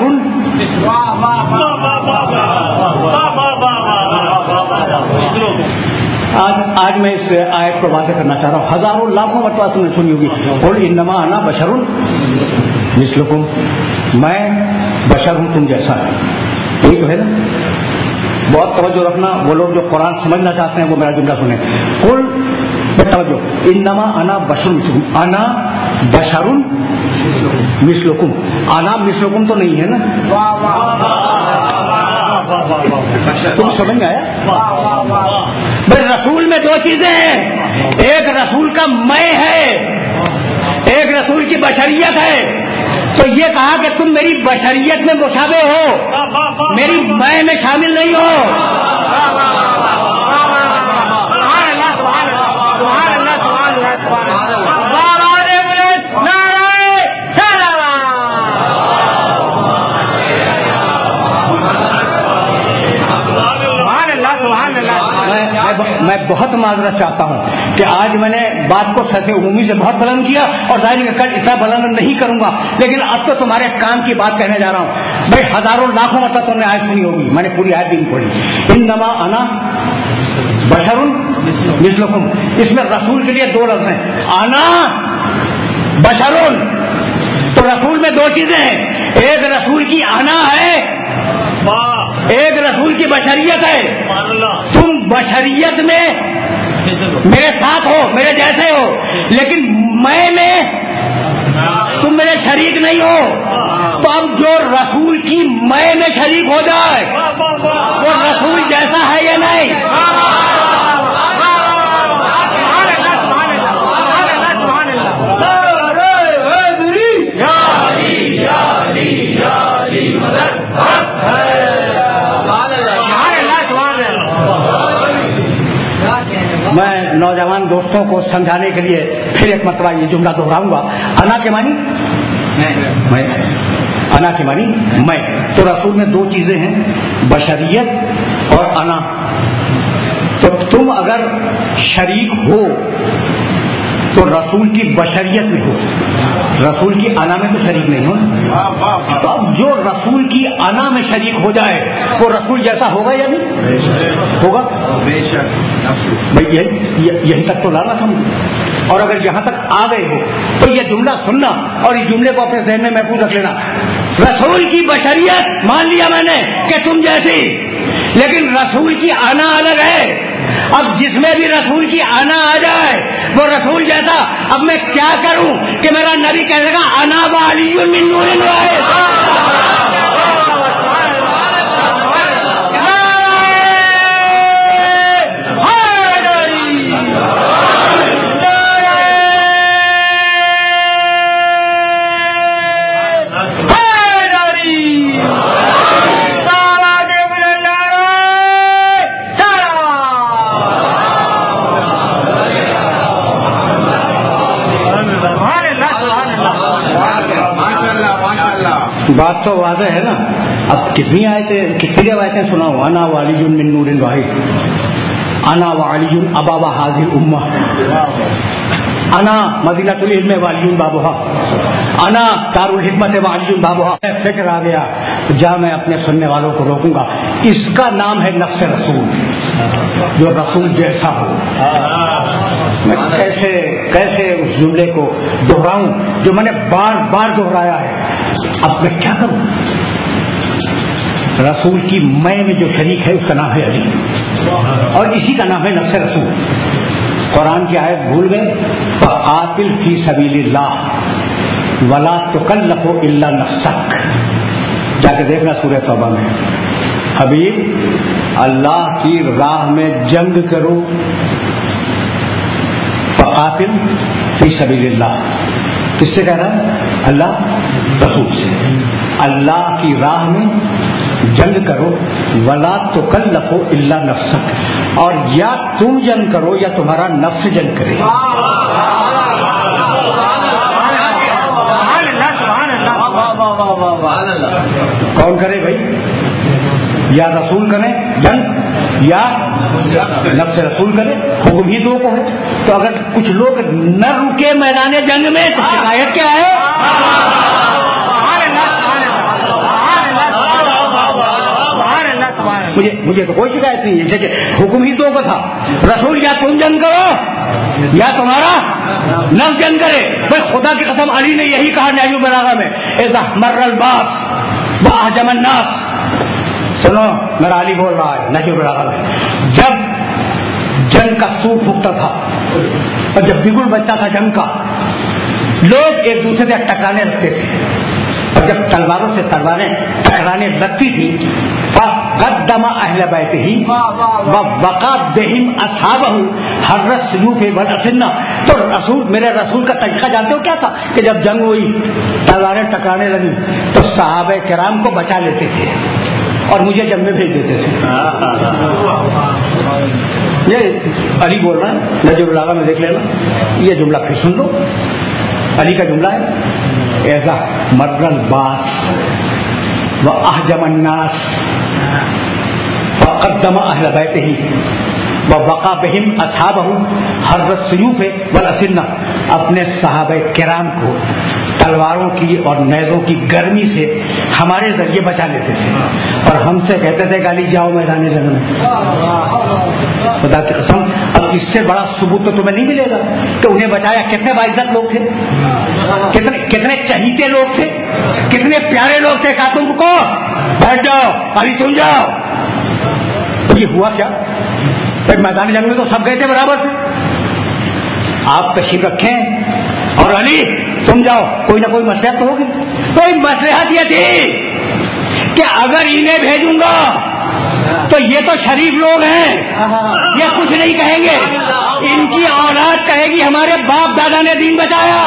آج آج میں اس آیت کو واضح کرنا چاہ رہا ہوں. ہزاروں لاکھوں مرتبہ تم نے سنی ہوگی قل انما انا بشر مثلکم، میں بشر ہوں تم جیسا. وہی تو ہے نا. بہت توجہ رکھنا، وہ لوگ جو قرآن سمجھنا چاہتے ہیں وہ میرا جملہ سنیں. قل، توجہ، انما انا بشر مثلکم، انا بشر مثلکم. انا مثلکم تو نہیں ہے نا. تم سمجھ میں آیا؟ بھائی رسول میں دو چیزیں ہیں، ایک رسول کا میں ہے، ایک رسول کی بشریت ہے. تو یہ کہا کہ تم میری بشریت میں مشابہ ہو، میری میں میں شامل نہیں ہو. بہت معذرت چاہتا ہوں کہ آج میں نے بات کو سطح عمومی سے بہت بلند کیا اور ظاہر ہے کل اتنا بلند نہیں کروں گا، لیکن اب تو تمہارے کام کی بات کہنے جا رہا ہوں. بھائی ہزاروں لاکھوں مطلب تم نے آیت سنی ہوگی، میں نے پوری آیت بھی نہیں پڑھی. انما انا بشر مثلکم، اس میں رسول کے لیے دو لفظ ہیں، انا بشر. تو رسول میں دو چیزیں ہیں، ایک رسول کی انا ہے، ایک رسول کی بشریت ہے. تم بشریت میں میرے ساتھ ہو، میرے جیسے ہو، لیکن میں میں تم میرے شریک نہیں ہو. تو اب جو رسول کی میں میں شریک ہو جائے وہ رسول جیسا ہے یا نہیں؟ میں نوجوان دوستوں کو سمجھانے کے لیے پھر ایک مرتبہ یہ جملہ دہراؤں گا. انا کے معنی میں، انا کے معنی میں. تو رسول میں دو چیزیں ہیں، بشریت اور انا. تو تم اگر شریک ہو تو رسول کی بشریت میں ہو، رسول کی انا میں تو شریک نہیں ہو. تو اب جو رسول کی انا میں شریک ہو جائے وہ رسول جیسا ہوگا یا نہیں ہوگا؟ بھائی یہی یہی تک تو لانا سمجھ. اور اگر یہاں تک آ گئے ہو تو یہ جملہ سننا اور اس جملے کو اپنے ذہن میں محفوظ رکھ لینا. رسول کی بشریت مان لیا میں نے کہ تم جیسی، لیکن رسول کی انا الگ ہے. اب جس میں بھی رسول کی انا آ جائے وہ رسول جیسا. اب میں کیا کروں کہ میرا نبی کہے گا انا وعلی من نور واحد. بات تو واضح ہے نا. اب کتنی آیتیں کتنی روایتیں سناؤں. انا وعلی من نور واحد، انا وعلی ابا هذه الامه، انا مدینہ العلم وعلی بابها، انا دار الحکمت وعلی بابها. فکر آ گیا جا میں اپنے سننے والوں کو روکوں گا. اس کا نام ہے نفس رسول، جو رسول جیسا ہو. میں کیسے کیسے اس جملے کو دہراؤں جو میں نے بار بار دہرایا ہے. اب میں کیا کروں؟ رسول کی میں میں جو شریک ہے اس کا نام ہے علی، اور اسی کا نام ہے نفس رسول. قرآن کی آیت بھول گئے، فقاتل فی سبیل اللہ ولا تکلف الا نفسک. جا کے دیکھنا سورہ توبہ میں. حبیب اللہ کی راہ میں جنگ کرو. فقاتل فی سبیل اللہ کس سے کہہ رہا ہے؟ اللہ رسول سے. اللہ کی راہ میں جنگ کرو، ولا تکلف الا نفسک، اور یا تم جنگ کرو یا تمہارا نفس جنگ کرے. کون کرے بھائی؟ یا رسول کرے جنگ یا نفس رسول کرے. حکم ہی دو کو ہے. تو اگر کچھ لوگ نہ رکے میدان جنگ میں تو شکایت کیا ہے؟ مجھے مجھے تو کوئی شکایت نہیں ہے کہ حکم ہی دو کو تھا. رسول یا تم جنگ کرو یا تمہارا نفس جنگ کرے. بھائی خدا کی قسم علی نے یہی کہا نہج البلاغہ میں، اذا مر الباس واہجم الناس. سنو میرا علی بول رہا ہے نہج البلاغہ میں، جب جنگ کا سوٹ پھوٹتا تھا اور جب بگڑ بچتا تھا جنگ کا، لوگ ایک دوسرے سے ٹکرانے لگتے تھے، اور جب تلواروں سے تلواریں ٹکرانے لگتی تھی فقدم اہل بیتہ ووقع بہم اصحابہ حر السیوف والاسنہ. تو رسول میرے رسول کا طریقہ جانتے ہو کیا تھا کہ جب جنگ ہوئی تلواریں ٹکرانے لگی تو صحابہ کرام کو بچا لیتے تھے اور مجھے جنگ میں بھیج دیتے تھے. یہ علی بول رہا ہے نہج البلاغہ میں دیکھ لینا. یہ جملہ پھر سن لو. علی کا جملہ ہے، ایسا مر الباس واہجم الناس فقدم اہل بیتہ ووقع بہم اصحابہ حر السیوف والاسنہ، اپنے صحابہ کرام کو تلواروں کی اور نیزوں کی گرمی سے ہمارے ذریعے بچا لیتے تھے، اور ہم سے کہتے تھے کہ علی جاؤ میدان جنگ میں. خدا کی قسم اب اس سے بڑا ثبوت تو تمہیں نہیں ملے گا کہ انہیں بچایا. کتنے باعزت لوگ تھے، کتنے کتنے چہیتے لوگ تھے، کتنے پیارے لوگ تھے. کہا تم کو بیٹھ جاؤ علی تم جاؤ. تو یہ ہوا کیا؟ میدان جنگ میں تو سب گئے تھے برابر تھے. آپ تشریف رکھیں اور علی تم جاؤ. کوئی نہ کوئی مصلحت تو ہوگی. کوئی مصلحت یہ تھی کہ اگر انہیں بھیجوں گا تو یہ تو شریف لوگ ہیں، یہ کچھ نہیں کہیں گے. ان کی اولاد کہے گی ہمارے باپ دادا نے دین بچایا.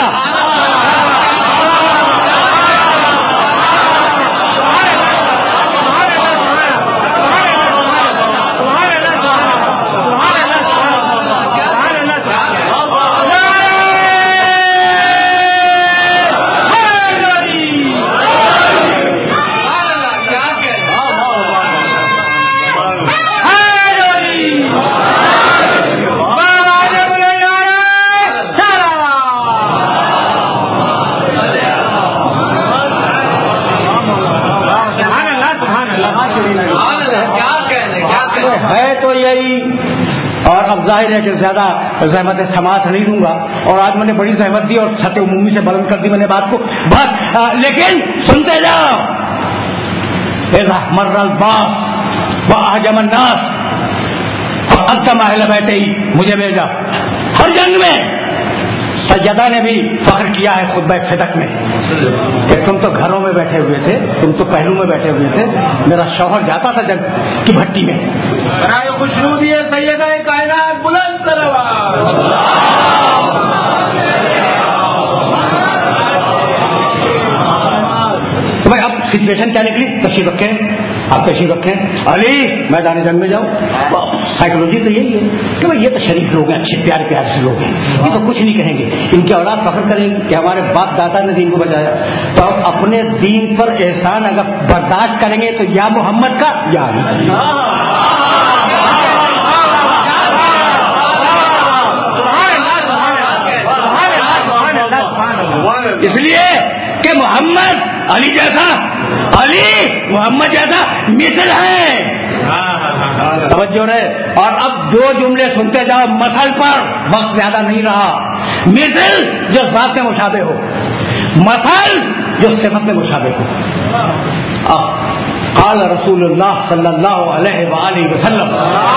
اور اب ظاہر ہے کہ زیادہ زحمت سماعت نہیں دوں گا، اور آج میں نے بڑی زحمت دی اور سطح عمومی سے بلند کر دی میں نے بات کو بات آ, لیکن سنتے جاؤ. اذا مر الباس واهجم الناس فقدم اهل بیتہ، مجھے بھیجا. ہر جنگ میں سیدہ نے بھی فخر کیا ہے خطبہ فتح میں کہ تم تو گھروں میں بیٹھے ہوئے تھے، تم تو پہلو میں بیٹھے ہوئے تھے، میرا شوہر جاتا تھا جنگ کی بھٹی میں. خوشنودی ہے سیدہ کائنات بلند تروا. تو بھائی اب سچویشن کیا نکلی؟ تشریف رکھیں، آپ تشریف رکھیں علی میدان جنگ میں جاؤ. سائیکولوجی تو یہی ہے کہ بھائی یہ تو شریف لوگ ہیں، اچھے پیارے پیارے سے لوگ ہیں، یہ تو کچھ نہیں کہیں گے. ان کی اولاد فخر کریں گے کہ ہمارے باپ دادا نے دین کو بچایا. تو اب اپنے دین پر احسان اگر برداشت کریں گے تو یا محمد کا یا علی. اس لیے کہ محمد علی جیسا، علی محمد جیسا مثل ہے. توجہ رہے. اور اب دو جملے سنتے جاؤ مثل پر، وقت زیادہ نہیں رہا. مثل جو ذات میں مشابہ ہو، مثل جو صفت میں مشابہ ہو. قال رسول اللہ صلی اللہ علیہ وآلہ وسلم،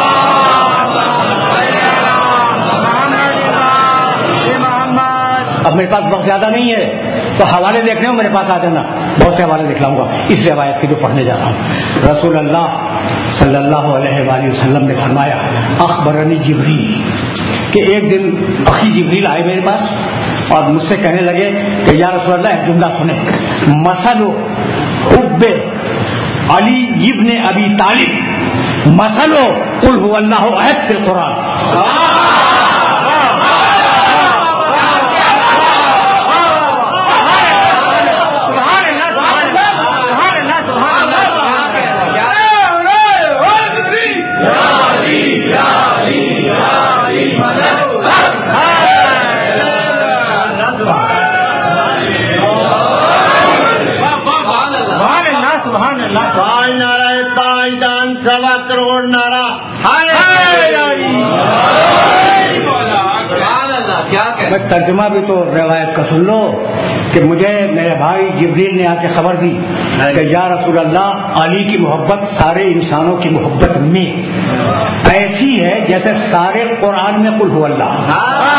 اب میرے پاس وقت زیادہ نہیں ہے تو حوالے دیکھنے ہو میرے پاس آ جانا، بہت سے حوالے دکھلاؤں گا اس روایت کی جو پڑھنے جا رہا ہوں. رسول اللہ صلی اللہ علیہ وآلہ وسلم نے فرمایا اخبرنی جبریل، کہ ایک دن اخی جبریل آئے میرے پاس اور مجھ سے کہنے لگے کہ یا رسول اللہ ایک جملہ سنیں، مثل حب علی ابن ابی طالب مثل قل هو اللہ احد فی القرآن. سوا کروڑ نارا. میں ترجمہ بھی تو روایت کا سن لو کہ مجھے میرے بھائی جبریل نے آ کے خبر دی کہ یا رسول اللہ علی کی محبت سارے انسانوں کی محبت میں ایسی ہے جیسے سارے قرآن میں قل هو اللہ.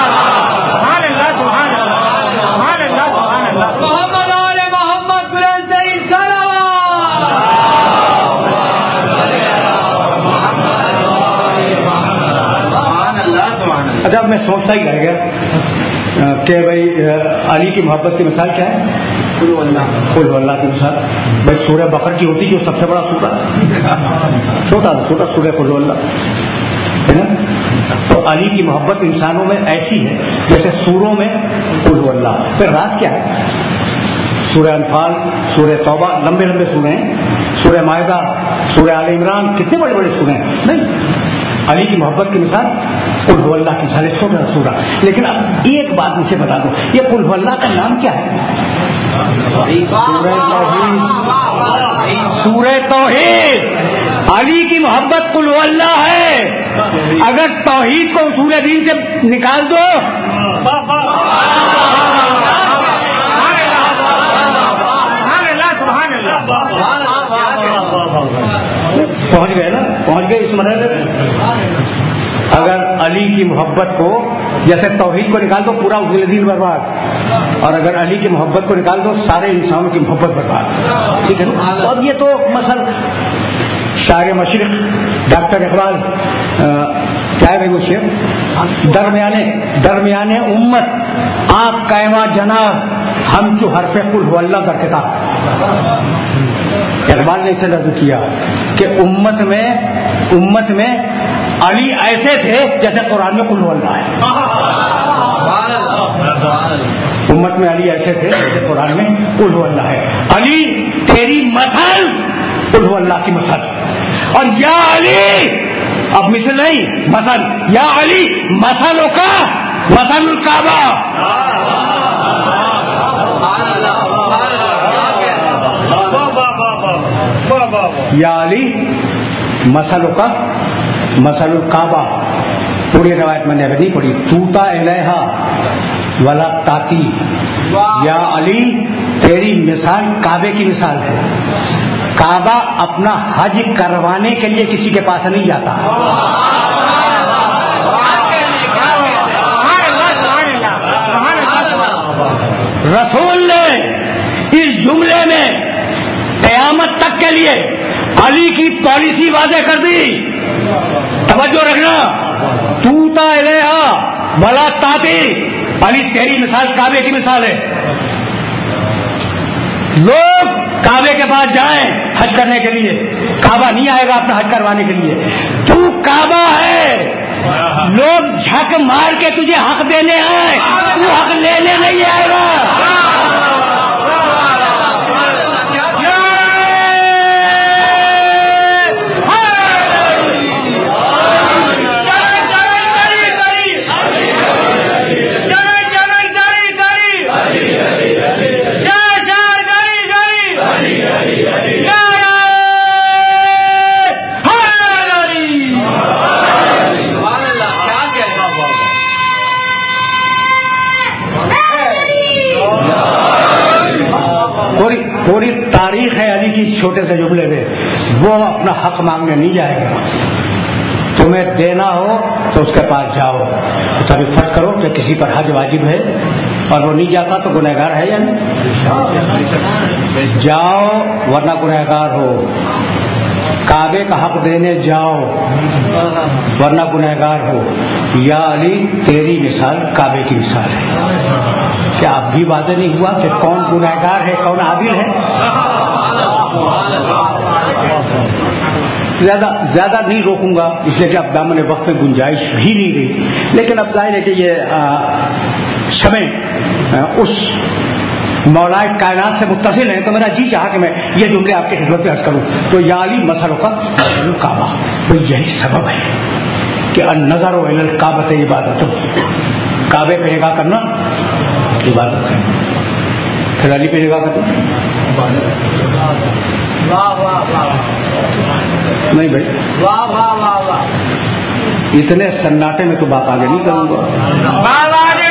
اچھا میں سوچتا ہی رہ گیا کہ بھائی علی کی محبت کی مثال کیا ہے؟ قل هو اللہ. قل هو اللہ کی مثال بھائی سورہ بقرہ کی ہوتی جو سب سے بڑا سورہ چھوٹا چھوٹا سورہ قل هو اللہ ہے نا. تو علی کی محبت انسانوں میں ایسی ہے جیسے سوروں میں قل هو اللہ. پھر راز کیا ہے؟ سورہ انفال، سورہ توبہ لمبے لمبے سورے ہیں، سورہ مائدہ، سورہ آل عمران کتنے بڑے بڑے سورے ہیں. نہیں علی کی محبت کی مثال قل هو اللہ کی مثال ہے، چھوٹا سا سورہ. لیکن اب ایک بات مجھے بتا دو، یہ قل هو اللہ کا نام کیا ہے؟ سورہ توحید. سورہ توحید. علی کی محبت قل هو اللہ ہے. اگر توحید کو اصول دین سے نکال دو پہنچ گئے نا، پہنچ گئے اس مرحلے پہ. اگر علی کی محبت کو جیسے توحید کو نکال دو پورا اصول دین برباد، اور اگر علی کی محبت کو نکال دو سارے انسانوں کی محبت برباد. ٹھیک ہے نا. اب یہ تو مثلا شاعر مشرق ڈاکٹر اقبال کیا ہے وہ شعر، درمیانے درمیانے امت آپ قائمہ جناب ہم جو حرف قل هو اللہ در کتاب. اقبال نے اسے رد کیا کہ امت میں امت میں علی ایسے تھے جیسے قرآن میں قل هو اللہ ہے. امت میں علی ایسے تھے جیسے قرآن میں قل هو اللہ ہے. علی تیری مثل قل هو اللہ کی مثل، اور یا علی اب مثل نہیں مثل، یا علی مثلوں کا مثل الکعبہ. یا علی مثلوں کا مثل الکعبہ. پوری روایت میں نے ابھی نہیں پڑھی. توتا الیہا ولا تاتی. یا علی تیری مثال کعبے کی مثال ہے. کعبہ اپنا حج کروانے کے لیے کسی کے پاس نہیں جاتا. رسول نے اس جملے میں قیامت تک کے لیے علی کی پالیسی واضح کر دی. توجہ رکھنا. توتا الیہا ولا تاتی. علی تیری مثال کعبے کی مثال ہے. لوگ کعبے کے پاس جائیں حج کرنے کے لیے، کعبہ نہیں آئے گا اپنا حج کروانے کے لیے. تو کعبہ ہے، لوگ جھک مار کے تجھے حق دینے آئے، تو حق لینے نہیں آئے گا. پوری تاریخ ہے علی کی چھوٹے سے جملے میں. وہ اپنا حق مانگنے نہیں جائے گا. تمہیں دینا ہو تو اس کے پاس جاؤ، تبھی فرض کرو کہ کسی پر حج واجب ہے اور وہ نہیں جاتا تو گنہگار ہے یا نہیں؟ جاؤ ورنہ گنہگار ہو. کعبے کا حق دینے جاؤ ورنہ گنہگار ہو. یا علی تیری مثال کعبے کی مثال ہے. کیا اب بھی واضح نہیں ہوا کہ کون گنہگار ہے کون عادل ہے؟ زیادہ زیادہ نہیں روکوں گا اس لیے کہ اب دامن وقت میں گنجائش بھی نہیں رہی. لیکن اب ظاہر ہے کہ یہ شمع اس مولائے کائنات سے متصل ہیں تو میرا جی چاہا کہ میں یہ جملے آپ کے خدمت میں عرض کروں. تو یا علی مثلوں کا مثل الکعبہ. تو یہی سبب ہے کہ النظر الی الکعبۃ عبادت. کعبے پہ نگاہ کرنا عبادت ہے. پھر علی پہ نگاہ کرنا نہیں بھائی. اتنے سناٹے میں تو بات آگے نہیں کروں گا.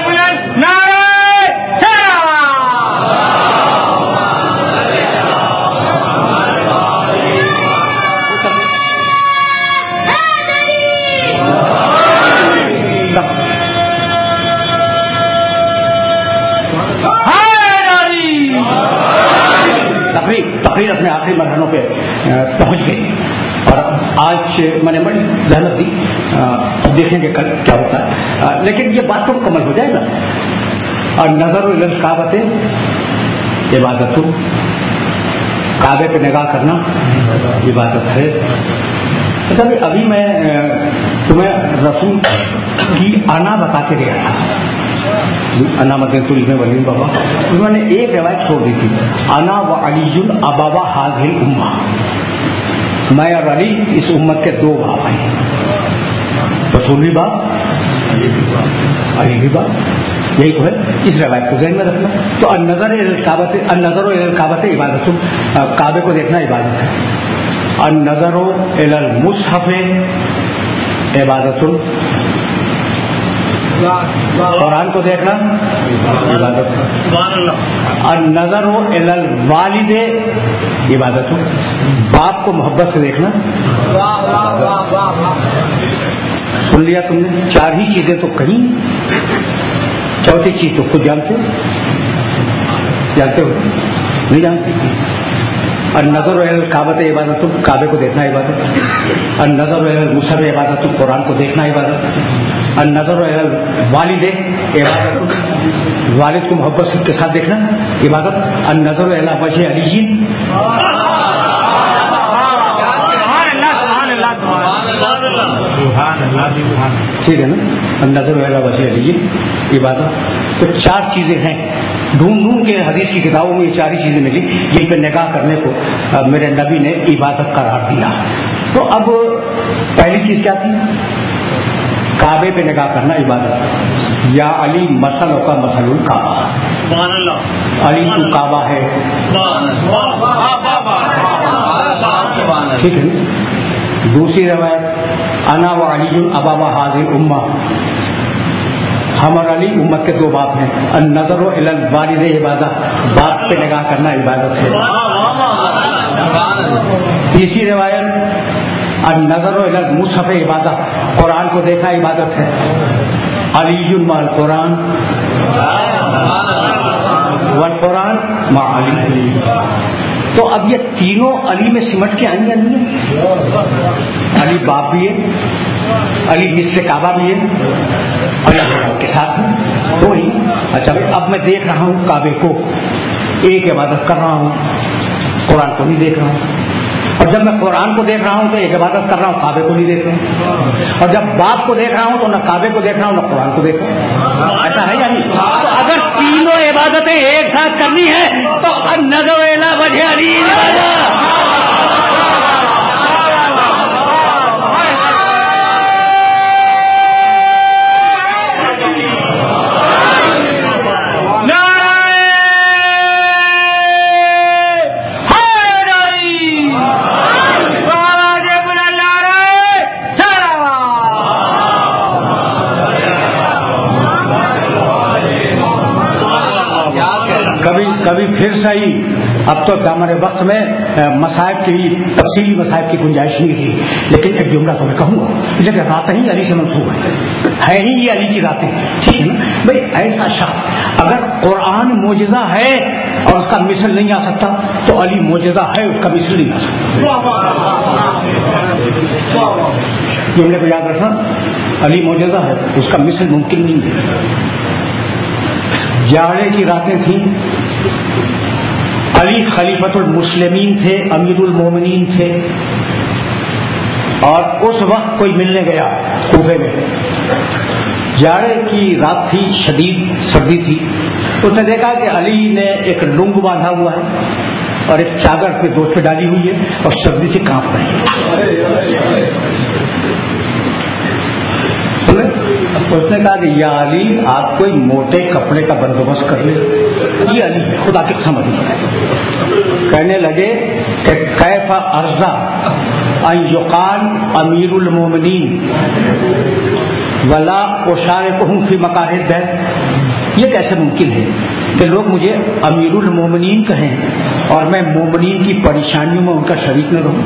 تقریر اپنے آخری مرحلوں پہ پہنچ گئی اور آج میں نے بڑی زحمت دی. دیکھیں گے کل کیا ہوتا ہے، لیکن یہ بات تو مکمل ہو جائے گا. اور نظر الی الکعبۃ عبادت، کعبے پہ نگاہ کرنا عبادت ہے. اچھا ابھی میں تمہیں رسول کی انا بتا کے گیا تھا. انا مدینۃ میں ولیم بابا انہوں نے ایک روایت چھوڑ دی تھی، انا و علی ابابا هذه الامہ. میں اور علی اس امت کے دو باپ ہیں. رسول بھی باپ، علی بھی باپ، یہی تو ہے. اس روایت کو ذہن میں رکھنا. تو النظر الکعبۃ، النظر الکعبۃ عبادت، کعبے کو دیکھنا عبادت ہے. النظر الی المصحف عبادت، قرآن کو دیکھنا عبادت ہے. النظر الی الوالد عبادت، باپ کو محبت سے دیکھنا. سن لیا تم نے؟ چار ہی چیزیں تو کہیں، چوتھی چیز تو خود جانتے ہو. جانتے ہو نہیں جانتے؟ النظر الی الکعبۃ عبادت، کعبے کو دیکھنا عبادت. النظر الی المصحف عبادت، قرآن کو دیکھنا عبادت. النظر الی الوالد عبادت، والد کو محبت کے ساتھ دیکھنا عبادت. النظر الی وجہ علی، ٹھیک ہے نا؟ النظر الی وجہ علی عبادت. تو چار چیزیں ہیں، ڈھونڈ ڈھونڈ کے حدیث کی کتابوں میں یہ چار ہی چیزیں ملی جن پہ نگاہ کرنے کو میرے نبی نے عبادت قرار دیا. تو اب پہلی چیز کیا تھی؟ کعبے پہ نگاہ کرنا عبادت. یا علی مثل کا مثل الکعبہ، علی تو کعبہ ہے. ٹھیک ہے. دوسری روایت انا و علی ابا حاضر امہ، ہم اور علی امت کے دو باپ ہیں. النظر الی الوالد عبادت، باپ پہ نگاہ کرنا عبادت ہے. تیسری روایت النظر الی المصحف عبادت، قرآن کو دیکھنا عبادت ہے. علی مع القرآن والقرآن مع علی. تو اب یہ تینوں علی میں سمٹ کے آئیں گے. نہیں، علی باپ بھی ہے، علی مثل کعبہ بھی ہے، اللہ کے ساتھ ہے تو ہی. اچھا بھائی، اب میں دیکھ رہا ہوں کعبے کو، ایک عبادت کر رہا ہوں، قرآن کو نہیں دیکھ رہا ہوں. اور جب میں قرآن کو دیکھ رہا ہوں تو ایک عبادت کر رہا ہوں، کعبے کو نہیں دیکھ رہا ہوں. اور جب باپ کو دیکھ رہا ہوں تو نہ کعبے کو دیکھ رہا ہوں نہ قرآن کو دیکھ رہا ہوں. ایسا ہے یا نہیں؟ تو اگر تینوں عبادتیں ایک ساتھ کرنی ہے تو النظر الی وجہ علی عبادت. کبھی کبھی پھر صحیح. اب تو ہمارے وقت میں مصائب کی تفصیلی مصائب کی گنجائش نہیں تھی، لیکن ایک جملہ تو میں کہوں گا، لیکن راتیں ہی علی سے منسوب ہیں، ہے ہی یہ علی کی راتیں. ٹھیک ہے نا بھائی؟ ایسا شخص اگر قرآن معجزہ ہے اور اس کا مثل نہیں آ سکتا تو علی معجزہ ہے، اس کا مثل نہیں آ سکتا. جملے کو یاد رکھنا، علی معجزہ ہے، اس کا مثل ممکن نہیں ہے. جاڑے کی راتیں تھیں، علی خلیفۃ المسلمین تھے، امیر المومنین تھے، اور اس وقت کوئی ملنے گیا کوفے میں. جاڑے کی رات تھی، شدید سردی تھی. اس نے دیکھا کہ علی نے ایک لنگ باندھا ہوا ہے اور ایک چادر پہ دوست پہ ڈالی ہوئی ہے اور سردی سے کانپ رہے ہیں. اس نے کہا کہ یا علی آپ کوئی موٹے کپڑے کا بندوبست کر لیں. یہ علی ہے، خدا کی قسم علی ہے. کہنے لگے کہ کیف ارضا ان یقال امیر المومنین ولا اشارکہم فی مکارہ الدہر. یہ کیسے ممکن ہے کہ لوگ مجھے امیر المومنین کہیں اور میں مومنین کی پریشانیوں میں ان کا شریک نہ رہوں.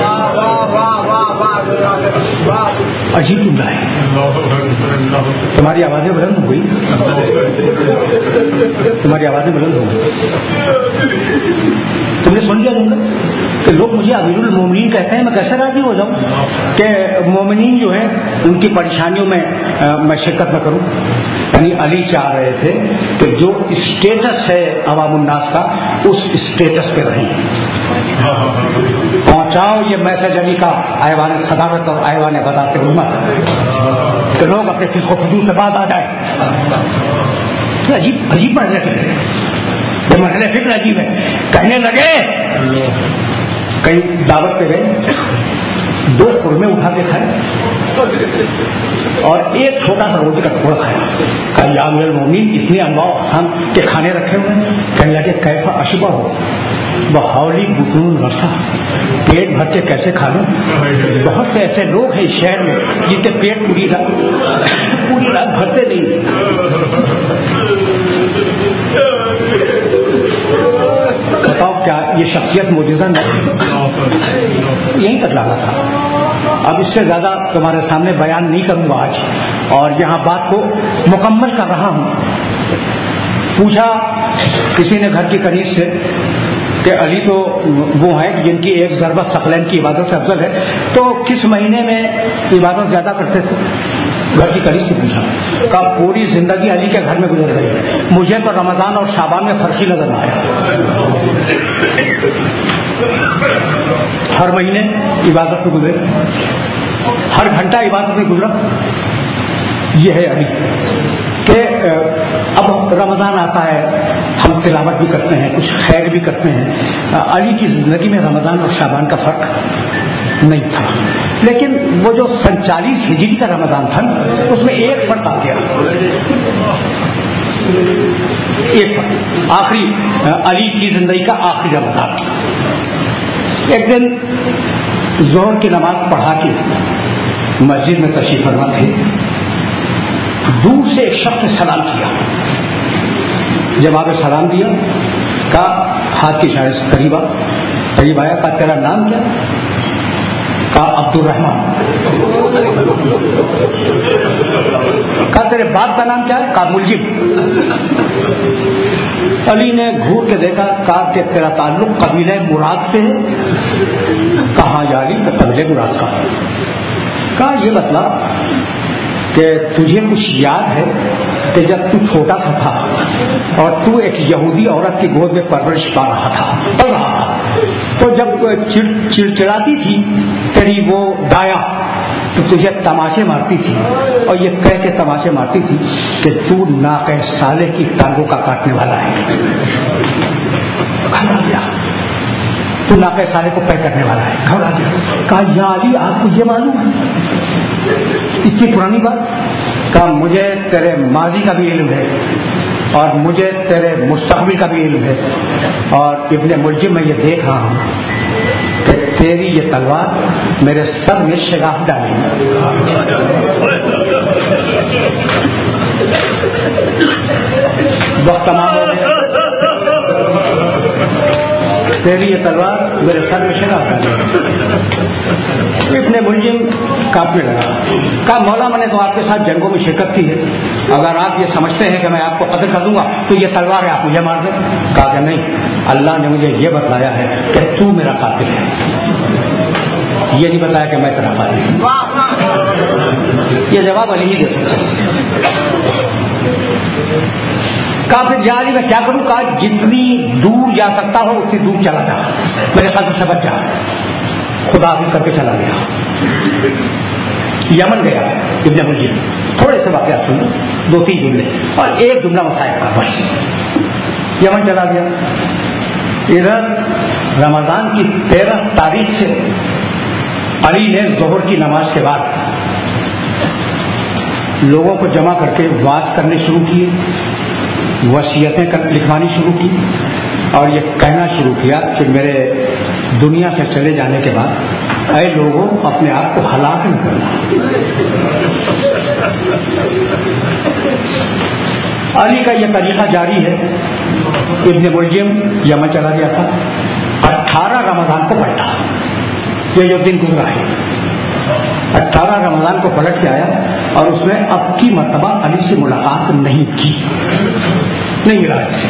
عجیب جملہ ہے. تمہاری آوازیں بلند ہو گئی، تمہاری آوازیں بلند ہو گئی. تم نے سن لیا جملہ کہ لوگ مجھے امیر المومنین کہتے ہیں، میں کیسے راضی ہو جاؤں کہ مومنین جو ہیں ان کی پریشانیوں میں میں شرکت نہ کروں. یعنی علی چاہ رہے تھے کہ جو اسٹیٹس ہے عوام الناس کا اس اسٹیٹس پہ رہیں. پہنچاؤ یہ میسج علی کا ایوان صدارت اور ایوان غدات امت کہ لوگ اپنے فسق و فجور سے بعد آ جائیں. عجیب عجیب مرحلہ فکر ہے، یہ مرحلہ فکر عجیب ہے. کہنے لگے، کہیں دعوت پہ گئے، دو قرمے اٹھا کے کھائے اور ایک چھوٹا سا روٹی کا ٹکڑا کھایا. کہا یا امیر المومنین اتنے انواع و اقسام کے کھانے رکھے ہوئے ہیں. کہنے لگے کیفا اشبہ ہو بحولی بطون رسا, پیٹ بھر کے کیسے کھا لوں. بہت سے ایسے لوگ ہیں اس شہر میں جن کے پیٹ پوری رات پوری رات بھرتے نہیں. بتاؤ کیا یہ شخصیت معجزہ نہیں؟ یہیں تک لانا تھا. اب اس سے زیادہ تمہارے سامنے بیان نہیں کروں گا آج, اور یہاں بات کو مکمل کر رہا ہوں. پوچھا کسی نے گھر کی کنیز سے کہ علی تو وہ ہیں جن کی ایک ضربت ثقلین کی عبادت سے افضل ہے, تو کس مہینے میں عبادت زیادہ کرتے تھے؟ گھر کی کنیز سے پوچھا. کہا پوری زندگی علی کے گھر میں گزر گئی, مجھے تو رمضان اور شعبان میں فرق ہی نظر نہ آیا. ہر مہینے عبادت میں گزرے, ہر گھنٹہ عبادت میں گزرا. یہ ہے علی کہ اب رمضان آتا ہے, ہم تلاوت بھی کرتے ہیں, کچھ خیر بھی کرتے ہیں. علی کی زندگی میں رمضان اور شعبان کا فرق نہیں تھا, لیکن وہ جو سن چالیس ہجری کا رمضان تھا اس میں ایک فرق آ گیا. ایک فرق آخری علی کی زندگی کا آخری رمضان. ایک دن ظہر کی نماز پڑھا کے مسجد میں تشریف فرما تھے. دور سے ایک شخص نے سلام کیا. جب آپ نے سلام دیا, کہا ہاتھ کی اشارے سے قریب آ قریب آیا. کہا تیرا نام کیا؟ کہا عبد الرحمان. کہا تیرے باپ کا نام کیا ہے؟ کہا ملجم. علی نے گھور کے دیکھا. کہا کہ تیرا تعلق قبیلہ مراد سے ہے؟ کہا یا علی قبیلہ مراد کا. کہا یہ بتلا کہ تجھے کچھ یاد ہے کہ جب تو چھوٹا سا تھا اور تو ایک یہودی عورت کی گود میں پرورش پا رہا تھا پڑ رہا تھا, تو جب چڑ چڑچڑاتی تھی تیری وہ دایا تو تجھے تماچے مارتی تھی, اور یہ کہہ کے تماچے مارتی تھی کہ تو ناقہ صالح کی ٹانگوں کا کاٹنے والا ہے. گھبرا گیا. تو ناقہ صالح کو طے کرنے والا ہے. گھبرا گیا. کہا یا علی آپ کو یہ معلوم ہے اتنی پرانی بات؟ کہا مجھے تیرے ماضی کا بھی علم ہے اور مجھے تیرے مستقبل کا بھی علم ہے, اور ابن ملجم میں یہ دیکھ رہا ہوں کہ تیری یہ تلوار میرے سر میں شگاف ڈالے گی. وقت تمام ہو گیا. تیری یہ تلوار میرے سر میں شگاف ڈالے گی. ابن ملجم کاپنے لگا. کہا مولا میں نے تو آپ کے ساتھ جنگوں میں شرکت کی ہے, اگر آپ یہ سمجھتے ہیں کہ میں آپ کو قتل کر دوں گا تو یہ تلوار ہے, آپ مجھے مار دیں. کہا کہ نہیں, اللہ نے مجھے یہ بتلایا ہے کہ تو میرا قاتل ہے, یہ نہیں بتایا کہ میں تیرا قاتل ہوں. یہ جواب علی ہی دے سکتے ہیں. کہا پھر یا علی میں کیا کروں؟ کہا جتنی دور جا سکتا ہو اتنی دور چلا جا, میرے قاتل سے بچ جا. خدا حافظ کر کے چلا گیا. یمن گیا ابن ملجم. تھوڑے سے واقعات سنو, دو تین جملے اور ایک جملہ مسائل کا بس. یمن چلا گیا. ادھر رمضان کی تیرہ تاریخ سے علی نے ظہر کی نماز کے بعد لوگوں کو جمع کر کے واعظ کرنے شروع کیے, وصیتیں لکھوانی شروع کی, اور یہ کہنا شروع کیا کہ میرے دنیا سے چلے جانے کے بعد اے لوگوں اپنے آپ کو ہلاک نہ کرنا. علی کا یہ طریقہ جاری ہے. ابن ملجم یمن چلا گیا تھا, اٹھارہ رمضان کو پلٹا. یہ جو دن گزرا ہے اٹھارہ رمضان کو پلٹ کے آیا, اور اس نے اب کی مرتبہ علی سے ملاقات نہیں کی, نہیں ملا سے.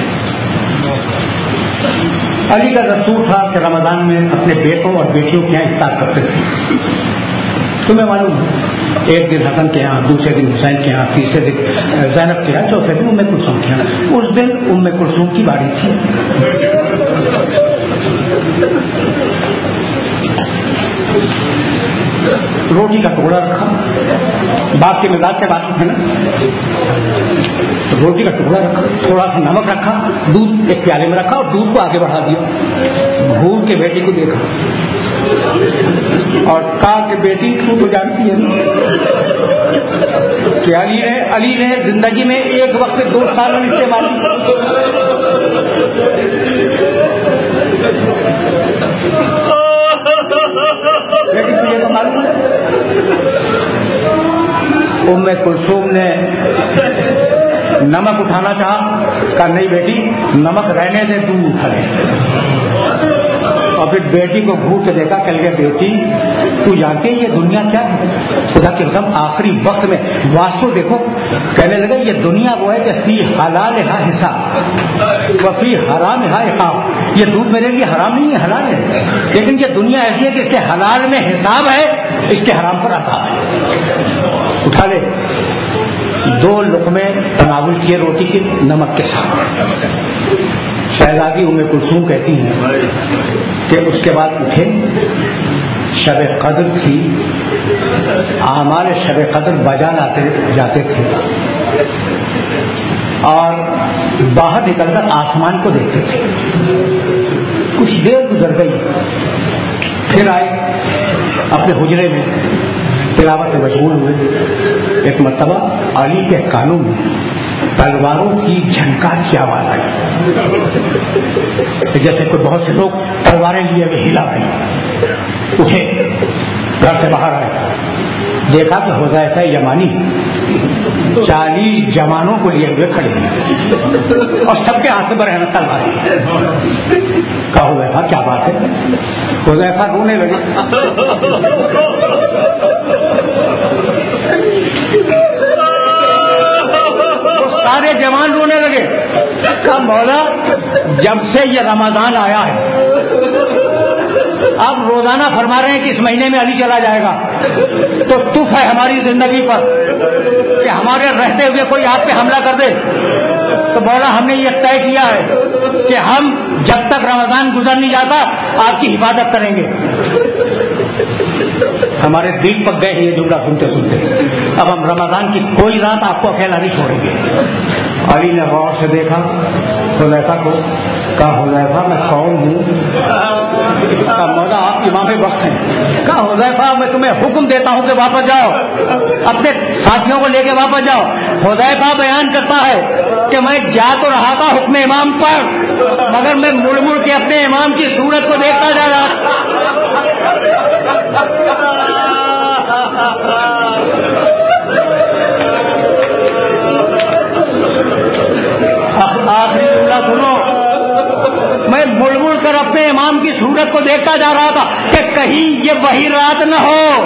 علی کا دستور تھا کہ رمضان میں اپنے بیٹوں اور بیٹیوں کے یہاں افطار کرتے تھے. تمہیں معلوم ہے ایک دن حسن کے یہاں, دوسرے دن حسین کے یہاں, تیسرے دن زینب کے یہاں, چوتھے دن ام کلثوم کے یہاں. اس دن ام کلثوم کی باری تھی. روٹی کا ٹکڑا رکھا, باپ کے مزاج سے واقف ہے نا, روٹی کا ٹکڑا رکھا, تھوڑا سا نمک رکھا, دودھ ایک پیالے میں رکھا اور دودھ کو آگے بڑھا دیا. بھول کے بیٹی کو دیکھا اور کہا کہ بیٹی تو تو جانتی ہے کہ علی نے علی نے زندگی میں ایک وقت دو سال میں استعمال بیٹی تجھے تو معلوم ہے. ام کلثوم نے نمک اٹھانا چاہا, کہا نہیں بیٹی نمک رہنے دے, دودھ اٹھا لے. اور پھر بیٹی کو گھور کے دیکھا, کہہ گیا بیٹی تو جانتے ہیں یہ دنیا کیا ہے؟ خدا کے قسم آخری وقت میں واسطو دیکھو, کہنے لگا یہ دنیا وہ ہے کہ فی حلال ہا حساب و فی حرام ہا عقاب. یہ دودھ میرے لیے حرام نہیں ہے, حلال ہے, لیکن یہ دنیا ایسی ہے کہ اس کے حلال میں حساب ہے, اس کے حرام پر عذاب ہے. اٹھا لے. دو لقمے تناول کیے روٹی کے نمک کے ساتھ. شہزادی ام کلثوم کہتی ہیں کہ اس کے بعد اٹھے, شب قدر تھی, اعمال شب قدر بجا لاتے جاتے تھے اور باہر نکل کر آسمان کو دیکھتے تھے. کچھ دیر گزر گئی, پھر آئے اپنے حجرے میں تلاوت میں مشغول ہوئے. ایک مرتبہ علی کے کانوں میں تلواروں کی جھنکار کی آواز آئی, جیسے کوئی بہت سے لوگ تلواریں لیے ہوئے ہلا گئی. اٹھے, گھر سے باہر آئے, دیکھا کہ حذیفہ یمانی چالیس جوانوں کو لیے ہوئے کھڑے ہیں اور سب کے ہاتھ میں برہنہ تلواریں. کہا حذیفہ کیا بات ہے؟ حذیفہ رونے لگے. سارے جوان رونے لگے. کہا مولا جب سے یہ رمضان آیا ہے آپ روزانہ فرما رہے ہیں کہ اس مہینے میں علی چلا جائے گا, تو تف ہے ہماری زندگی پر کہ ہمارے رہتے ہوئے کوئی آپ پہ حملہ کر دے. تو مولا ہم نے یہ طے کیا ہے کہ ہم جب تک رمضان گزر نہیں جاتا آپ کی حفاظت کریں گے. ہمارے دل پک گئے یہ جملہ سنتے سنتے. اب ہم رمضان کی کوئی رات آپ کو اکیلا نہیں چھوڑیں گے. علی نے غور سے دیکھا حذیفہ کو, کہا حذیفہ میں کون ہوں؟ کہا مولا آپ امام وقت ہیں. کہا حذیفہ میں تمہیں حکم دیتا ہوں کہ واپس جاؤ, اپنے ساتھیوں کو لے کے واپس جاؤ. حذیفہ بیان کرتا ہے کہ میں جا تو رہا تھا حکم امام پر, مگر میں مڑ مڑ کے اپنے امام کی صورت کو دیکھتا جا رہا. آخری جملہ سنو, میں مڑ مڑ کر اپنے امام کی صورت کو دیکھتا جا رہا تھا کہ کہیں یہ وہی رات نہ ہو.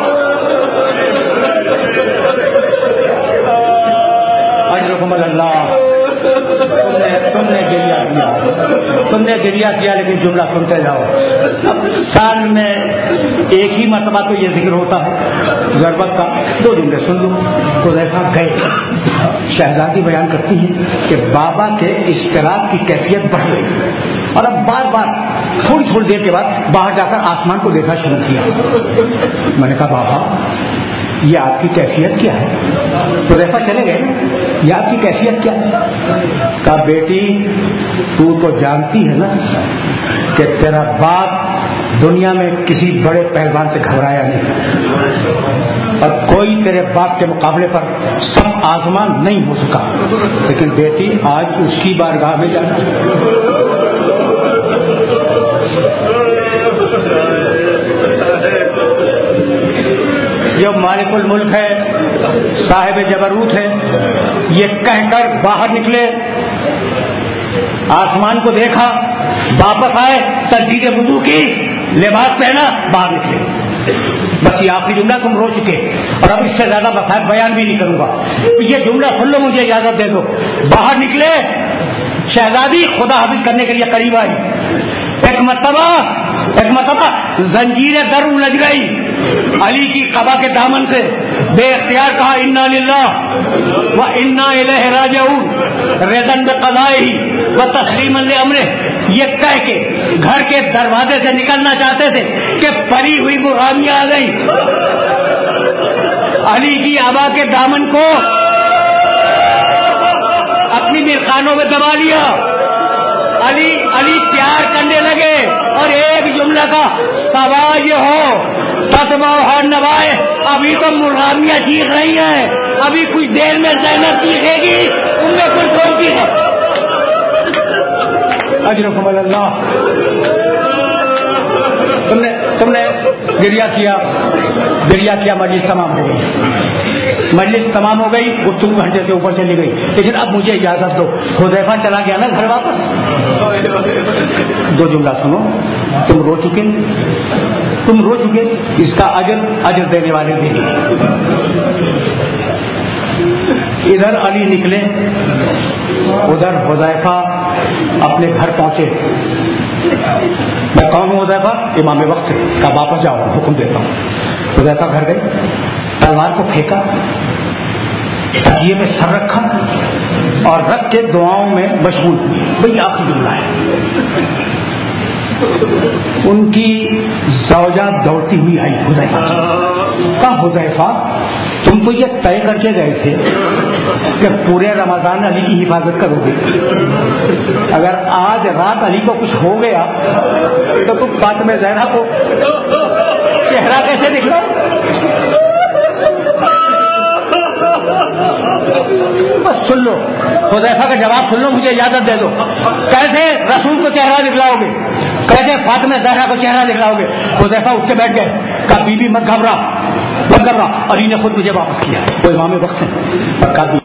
اجرکم اللہ. تم نے گریا کیا, تم نے گریا کیا, لیکن جملہ سنتے جاؤ. اب سال میں ایک ہی مرتبہ تو یہ ذکر ہوتا ہے ضرورت کا. دو جملے سن لو. تو دیکھا گئے. شہزادی بیان کرتی ہیں کہ بابا کے اشتراک کی کیفیت بڑھ گئی اور اب بار بار تھوڑی تھوڑی دیر کے بعد باہر جا کر آسمان کو دیکھنا شروع کیا. میں نے کہا بابا یہ آپ کی کیفیت کیا ہے؟ تو ریفا چلے گئے, یہ آپ کی کیفیت کیا ہے؟ کہا بیٹی تو تو جانتی ہے نا کہ تیرا باپ دنیا میں کسی بڑے پہلوان سے گھبرایا نہیں اور کوئی تیرے باپ کے مقابلے پر سب آزمان نہیں ہو سکا, لیکن بیٹی آج اس کی بارگاہ میں جانا. جو مالک الملک ہے, صاحب جبروت ہے, یہ کہہ کر باہر نکلے, آسمان کو دیکھا, واپس آئے, تجدید وضو کی, لباس پہنا, باہر نکلے. بس یہ آخری جملہ تم رو چکے اور اب اس سے زیادہ مسائل بیان بھی نہیں کروں گا. یہ جملہ سن لو, مجھے اجازت دے دو. باہر نکلے, شہزادی خدا حافظ کرنے کے لیے قریب آئی. ایک مرتبہ ایک مرتبہ زنجیر در الجھ گئی علی کی قبا کے دامن سے. بے اختیار کہا انا للہ و انا الیہ راجعون, رضا بقضائہ و تسلیما لامرہ. یہ کہہ کے گھر کے دروازے سے نکلنا چاہتے تھے کہ پری ہوئی وہ رامیہ آ گئی. علی کی آبا کے دامن کو اپنی میخانوں میں دبا لیا. علی علی پیار کرنے لگے اور ایک جملہ کا سوال یہ ہو فتوا اور نوائے ابھی تو مرغامیاں چیخ رہی ہیں, ابھی کچھ دیر میں زینب چیخے گی, ان میں کچھ ہوتی ہے. اجرکم اللہ. تم نے تم نے گریا کیا گریا کیا مجلس تمام ہو گئی, مجلس تمام ہو گئی, گفتگو گھنٹے سے اوپر چلی گئی. لیکن اب مجھے اجازت دو, حذیفہ چلا گیا نا گھر واپس. دو جملہ سنو, تم رو چکے تم رو چکے اس کا اجر اجر دینے والے دیں گے. ادھر علی نکلے, ادھر حذیفہ اپنے گھر پہنچے. میں کون ہوں حذیفہ؟ امام وقت کا, واپس جاؤ حکم دیتا ہوں. حذیفہ گھر گئے, تلوار کو پھینکا, تکیے میں سر رکھا اور رکھ کے دعاؤں میں مشغول ہوئے. بھئی آخری جملہ ہے. ان کی زوجہ دوڑتی ہوئی آئی حذیفہ کا, حذیفہ تم تو یہ طے کر کے گئے تھے کہ پورے رمضان علی کی حفاظت کرو گے, اگر آج رات علی کو کچھ ہو گیا تو تم فاطمہ زہرا کو چہرہ کیسے دکھلا؟ بس سن لو, حذیفہ کا جواب سن لو, مجھے اجازت دے دو. کیسے رسول کو چہرہ دکھلاؤ گے, کیسے فاطمہ زہرا کو چہرہ دکھلاؤ گے؟ حذیفہ اٹھ کے بیٹھ گئے, کہا بی بی مت گھبرا مت گھبرا, علی نے خود مجھے واپس کیا, وہ امام وقت ہے.